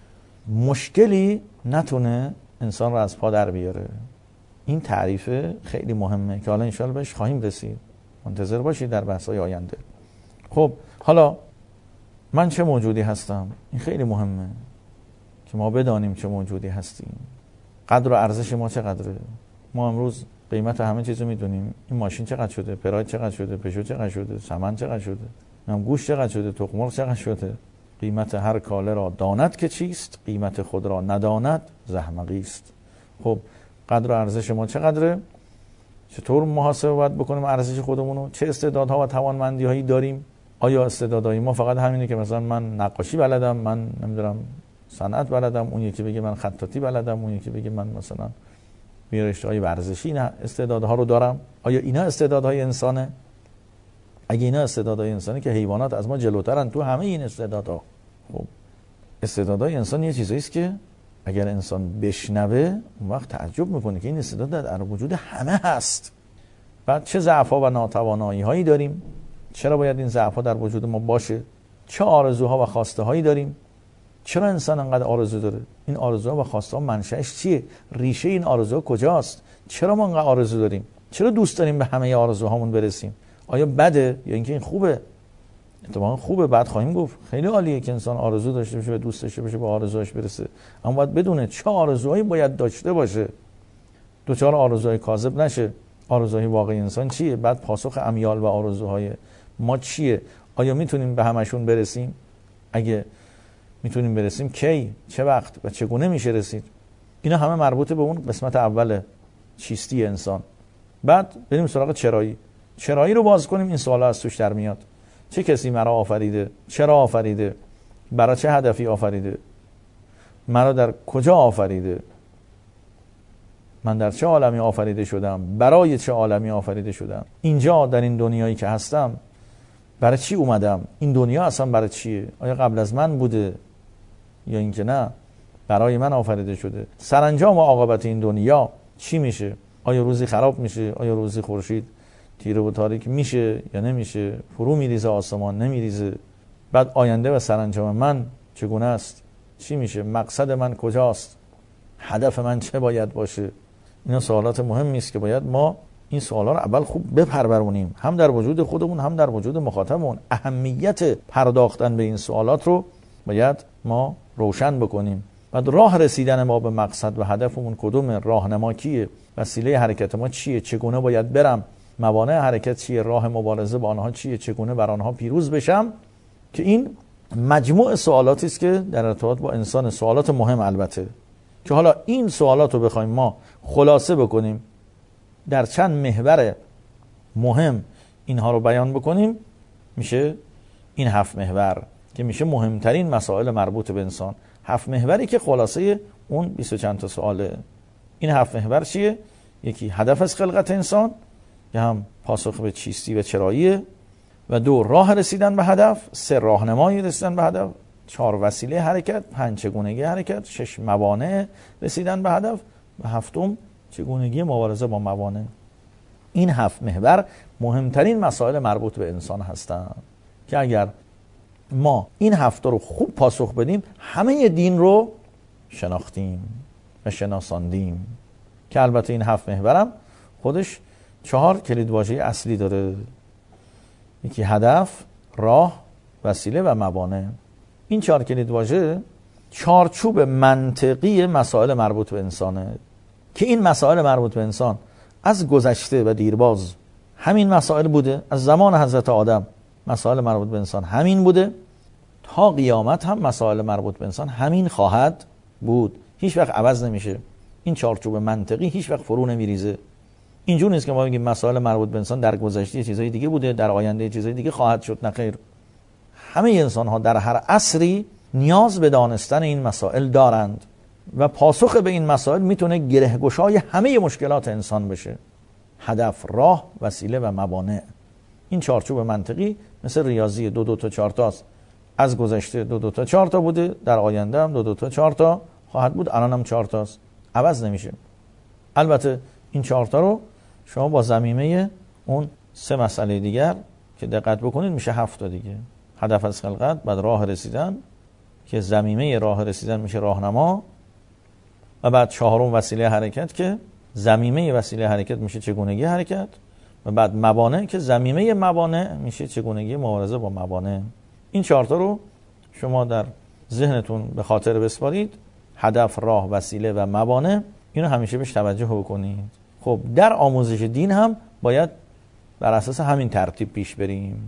مشکلی نتونه انسان رو از پا در بیاره. این تعریف خیلی مهمه که حالا انشاءالله بهش خواهیم رسید. منتظر باشید در بحث‌های آینده. خب حالا من چه موجودی هستم؟ این خیلی مهمه که ما بدانیم چه موجودی هستیم. قدر و ارزش ما چقدره؟ ما امروز قیمت همه چیزو میدونیم. این ماشین چقدر شده، پراید چقدر شده، پژو چقدر شده، سمن چقدر شده، گوشت چقدر شده، تخم مرغ چقدر شده. قیمت هر کاله را داند که چیست، قیمت خود را نداند زحمقی است. خب قدر و ارزش ما چقدره؟ چطور محاسبه باید بکنیم ارزش خودمونو؟ چه استعدادها و توانمندی‌هایی داریم؟ آیا استعدادهای ما فقط همینه که مثلا من نقاشی بلدم، من نمیدونم صنعت بلدم، اون یکی بگه من خطاطی بلدم، اون یکی بگه من مثلا رشته‌های ورزشی نه استعدادها رو دارم؟ آیا اینا استعدادهای انسانه؟ اگه اینا استعدادهای انسانی که حیوانات از ما جلوترن تو همه این استعدادها. خب استعدادهای انسان یه چیزایی است که اگر انسان بشنوه اون وقت تعجب میکنه که این استعداد در وجود همه هست. بعد چه ضعف‌ها و ناتوانایی‌هایی داریم؟ چرا باید این ضعف‌ها در وجود ما باشه؟ چه آرزوها و خواسته‌هایی داریم؟ چرا انسان انقدر آرزو داره؟ این آرزوها و خواسته‌ها منشأش چیه؟ ریشه این آرزوها کجاست؟ چرا ما انقدر آرزو داریم؟ چرا دوست داریم به همه آرزوهامون برسیم؟ آیا بده یا اینکه این خوبه؟ اتفاقا خوبه. بعد خواهیم گفت خیلی عالیه که انسان آرزو داشته باشه و دوست داشته باشه به آرزوهاش برسه، اما باید بدونه چه آرزوهایی باید داشته باشه، دوچار آرزوهای کاذب نشه. آرزوهای واقعی انسان چیه؟ بعد پاسخ امیال و آرزوهای ما چیه؟ آیا میتونیم به همشون برسیم؟ اگه میتونیم برسیم کی، چه وقت و چگونه میشه رسید؟ اینا همه مربوط به اون قسمت اول چیستی انسان. بعد بریم سراغ چرایی. چرایی رو باز کنیم، این سوالا از توش در میاد. چه کسی مرا آفریده؟ چرا آفریده؟ برای چه هدفی آفریده؟ مرا در کجا آفریده؟ من در چه عالمی آفریده شدم؟ برای چه عالمی آفریده شدم؟ اینجا در این دنیایی که هستم برای چی اومدم؟ این دنیا اصلا برای چیه؟ آیا قبل از من بوده یا اینکه نه برای من آفریده شده؟ سرانجام و عاقبت این دنیا چی میشه؟ آیا روزی خراب میشه؟ آیا روزی خورشید تیره و تاریک میشه یا نمیشه؟ فرو میریزه آسمان نمیریزه؟ بعد آینده و سرانجام من چگونه است؟ چی میشه؟ مقصد من کجاست؟ هدف من چه باید باشه؟ اینا سوالات مهمی است که باید ما این سوالا رو اول خوب بپرورونیم، هم در وجود خودمون هم در وجود مخاطبمون. اهمیت پرداختن به این سوالات رو باید ما روشن بکنیم. بعد راه رسیدن ما به مقصد و هدفمون کدومه؟ راهنما کیه؟ وسیله حرکت ما چیه؟ چگونه باید برم؟ موانع حرکت چیه؟ راه مبارزه با آنها چیه؟ چگونه بر آنها پیروز بشم؟ که این مجموع سوالاتی است که در ارتباط با انسان، سوالات مهم البته، که حالا این سوالات رو بخوایم ما خلاصه بکنیم در چند محور مهم اینها رو بیان بکنیم، میشه این 7 محور که میشه مهمترین مسائل مربوط به انسان. 7 محوری که خلاصه اون 20 چند تا سواله. این 7 محور چیه؟ یکی هدف از خلقت انسان که هم پاسخ به چیستی و چراییه، و 2 راه رسیدن به هدف، 3 راهنمای رسیدن به هدف، 4 وسیله حرکت، 5 چگونگی حرکت، 6 موانع رسیدن به هدف و 7 چگونگی مبارزه با موانع. این 7 محور مهمترین مسائل مربوط به انسان هستند که اگر ما این 7 رو خوب پاسخ بدیم همه دین رو شناختیم و شناساندیم. که البته این 7 محورم خودش 4 کلیدواژه اصلی داره. یکی هدف، راه، وسیله و موانع. این 4 کلیدواژه چارچوب منطقی مسائل مربوط به انسانه که این مسائل مربوط به انسان از گذشته و دیرباز همین مسائل بوده. از زمان حضرت آدم مسائل مربوط به انسان همین بوده، تا قیامت هم مسائل مربوط به انسان همین خواهد بود، هیچ وقت عوض نمیشه. این چارچوب منطقی هیچ وقت فرو نمیریزه. اینجور نیست که ما بگیم مسائل مربوط به انسان در گذشته چیزای دیگه بوده، در آینده چیزای دیگه خواهد شد. نه خیر، همه انسان ها در هر عصری نیاز به دانستن این مسائل دارند و پاسخ به این مسائل میتونه گرهگشای همه مشکلات انسان بشه. هدف، راه، وسیله و موانع. این چارچوب منطقی مثل ریاضی 2 تا 4 تاست. از گذشته 2 تا 4 تا بوده، در آینده هم 2 تا 4 تا خواهد بود، الان هم 4 تاست، عوض نمیشه. البته این 4 تا رو شما با ضمیمه اون 3 مسئله دیگر که دقت بکنید میشه 7 تا دیگه. هدف از خلقت، بعد راه رسیدن که ضمیمه راه رسیدن میشه راهنما، و بعد 4م وسیله حرکت که ضمیمه وسیله حرکت میشه چگونگی حرکت، و بعد موانع که ضمیمه موانع میشه چگونگی مبارزه با موانع. این 4 تا رو شما در ذهنتون به خاطر بسپارید. هدف، راه، وسیله و موانع، اینو همیشه بهش توجه بکنید. خب در آموزش دین هم باید بر اساس همین ترتیب پیش بریم.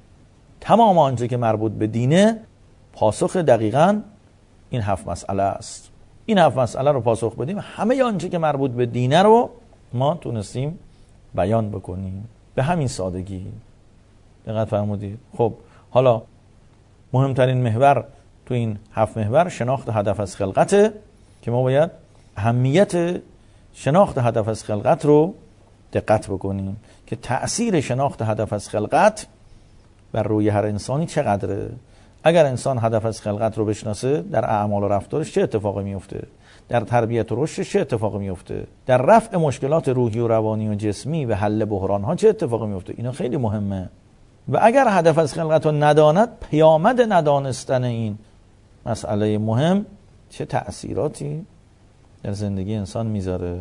تمام آنچه که مربوط به دینه پاسخ دقیقاً این 7 مسئله است. این 7 مسئله رو پاسخ بدیم، همه آنچه که مربوط به دینه رو ما تونستیم بیان بکنیم به همین سادگی. دقت فرمودید؟ خب حالا مهمترین محور تو این 7 محور شناخت هدف از خلقته که ما باید اهمیت شناخت هدف از خلقت رو دقت بکنیم که تأثیر شناخت هدف از خلقت بر روی هر انسانی چقدره. اگر انسان هدف از خلقت رو بشناسه، در اعمال و رفتارش چه اتفاقی میفته، در تربیت و رشدش چه اتفاقی میفته، در رفع مشکلات روحی و روانی و جسمی و حل بحران ها چه اتفاقی میفته. اینا خیلی مهمه. و اگر هدف از خلقت رو نداند، پیامد ندانستن این مسئله مهم چه تأثیراتی در زندگی انسان میذاره،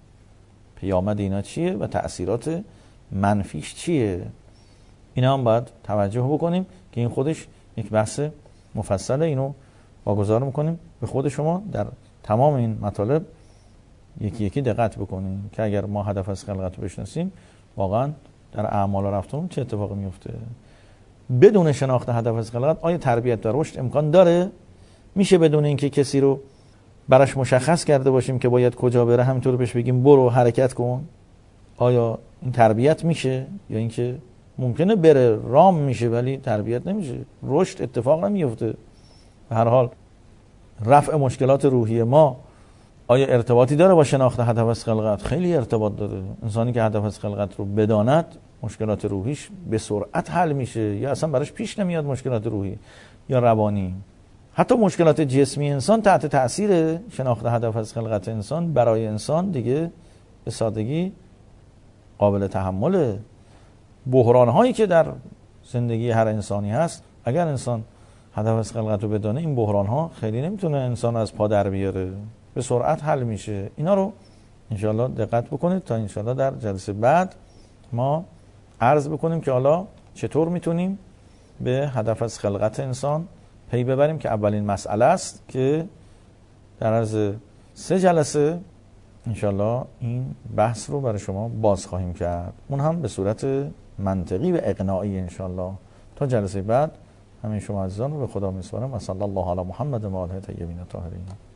پیامد اینا چیه و تأثیرات منفیش چیه. اینا هم باید توجه بکنیم که این خودش یک بحث مفصله. اینو واگذار میکنیم به خود شما در تمام این مطالب یکی یکی دقت بکنیم که اگر ما هدف از خلقت رو بشناسیم، واقعا در اعمال و رفتارمون چه اتفاقی میفته. بدون شناخت هدف از خلقت آیا تربیت و رشد امکان داره؟ میشه بدون اینکه کسی رو براش مشخص کرده باشیم که باید کجا بره همینطور بهش بگیم برو حرکت کن؟ آیا این تربیت میشه؟ یا اینکه ممکنه بره رام میشه ولی تربیت نمیشه، رشد اتفاق نمیفته. به هر حال رفع مشکلات روحی ما آیا ارتباطی داره با شناخت هدف از خلقت؟ خیلی ارتباط داره. انسانی که هدف از خلقت رو بداند مشکلات روحیش به سرعت حل میشه یا اصلا براش پیش نمیاد مشکلات روحی یا روانی. حتی مشکلات جسمی انسان تحت تأثیر شناخت هدف از خلقت انسان برای انسان دیگه به سادگی قابل تحمله. بحران هایی که در زندگی هر انسانی هست، اگر انسان هدف از خلقت رو بدانه، این بحران ها خیلی نمیتونه انسان از پا در بیاره، به سرعت حل میشه. اینا رو انشاءالله دقت بکنید تا انشاءالله در جلسه بعد ما عرض بکنیم که حالا چطور میتونیم به هدف از خلقت انسان پی ببریم، که اولین مسئله است که در عرض 3 جلسه انشاءالله این بحث رو برای شما باز خواهیم کرد، اون هم به صورت منطقی و اقناعی انشاءالله. تا جلسه بعد همه شما عزیزان رو به خدا میسپارم. صلی الله علی محمد و آله طیبین الطاهرین.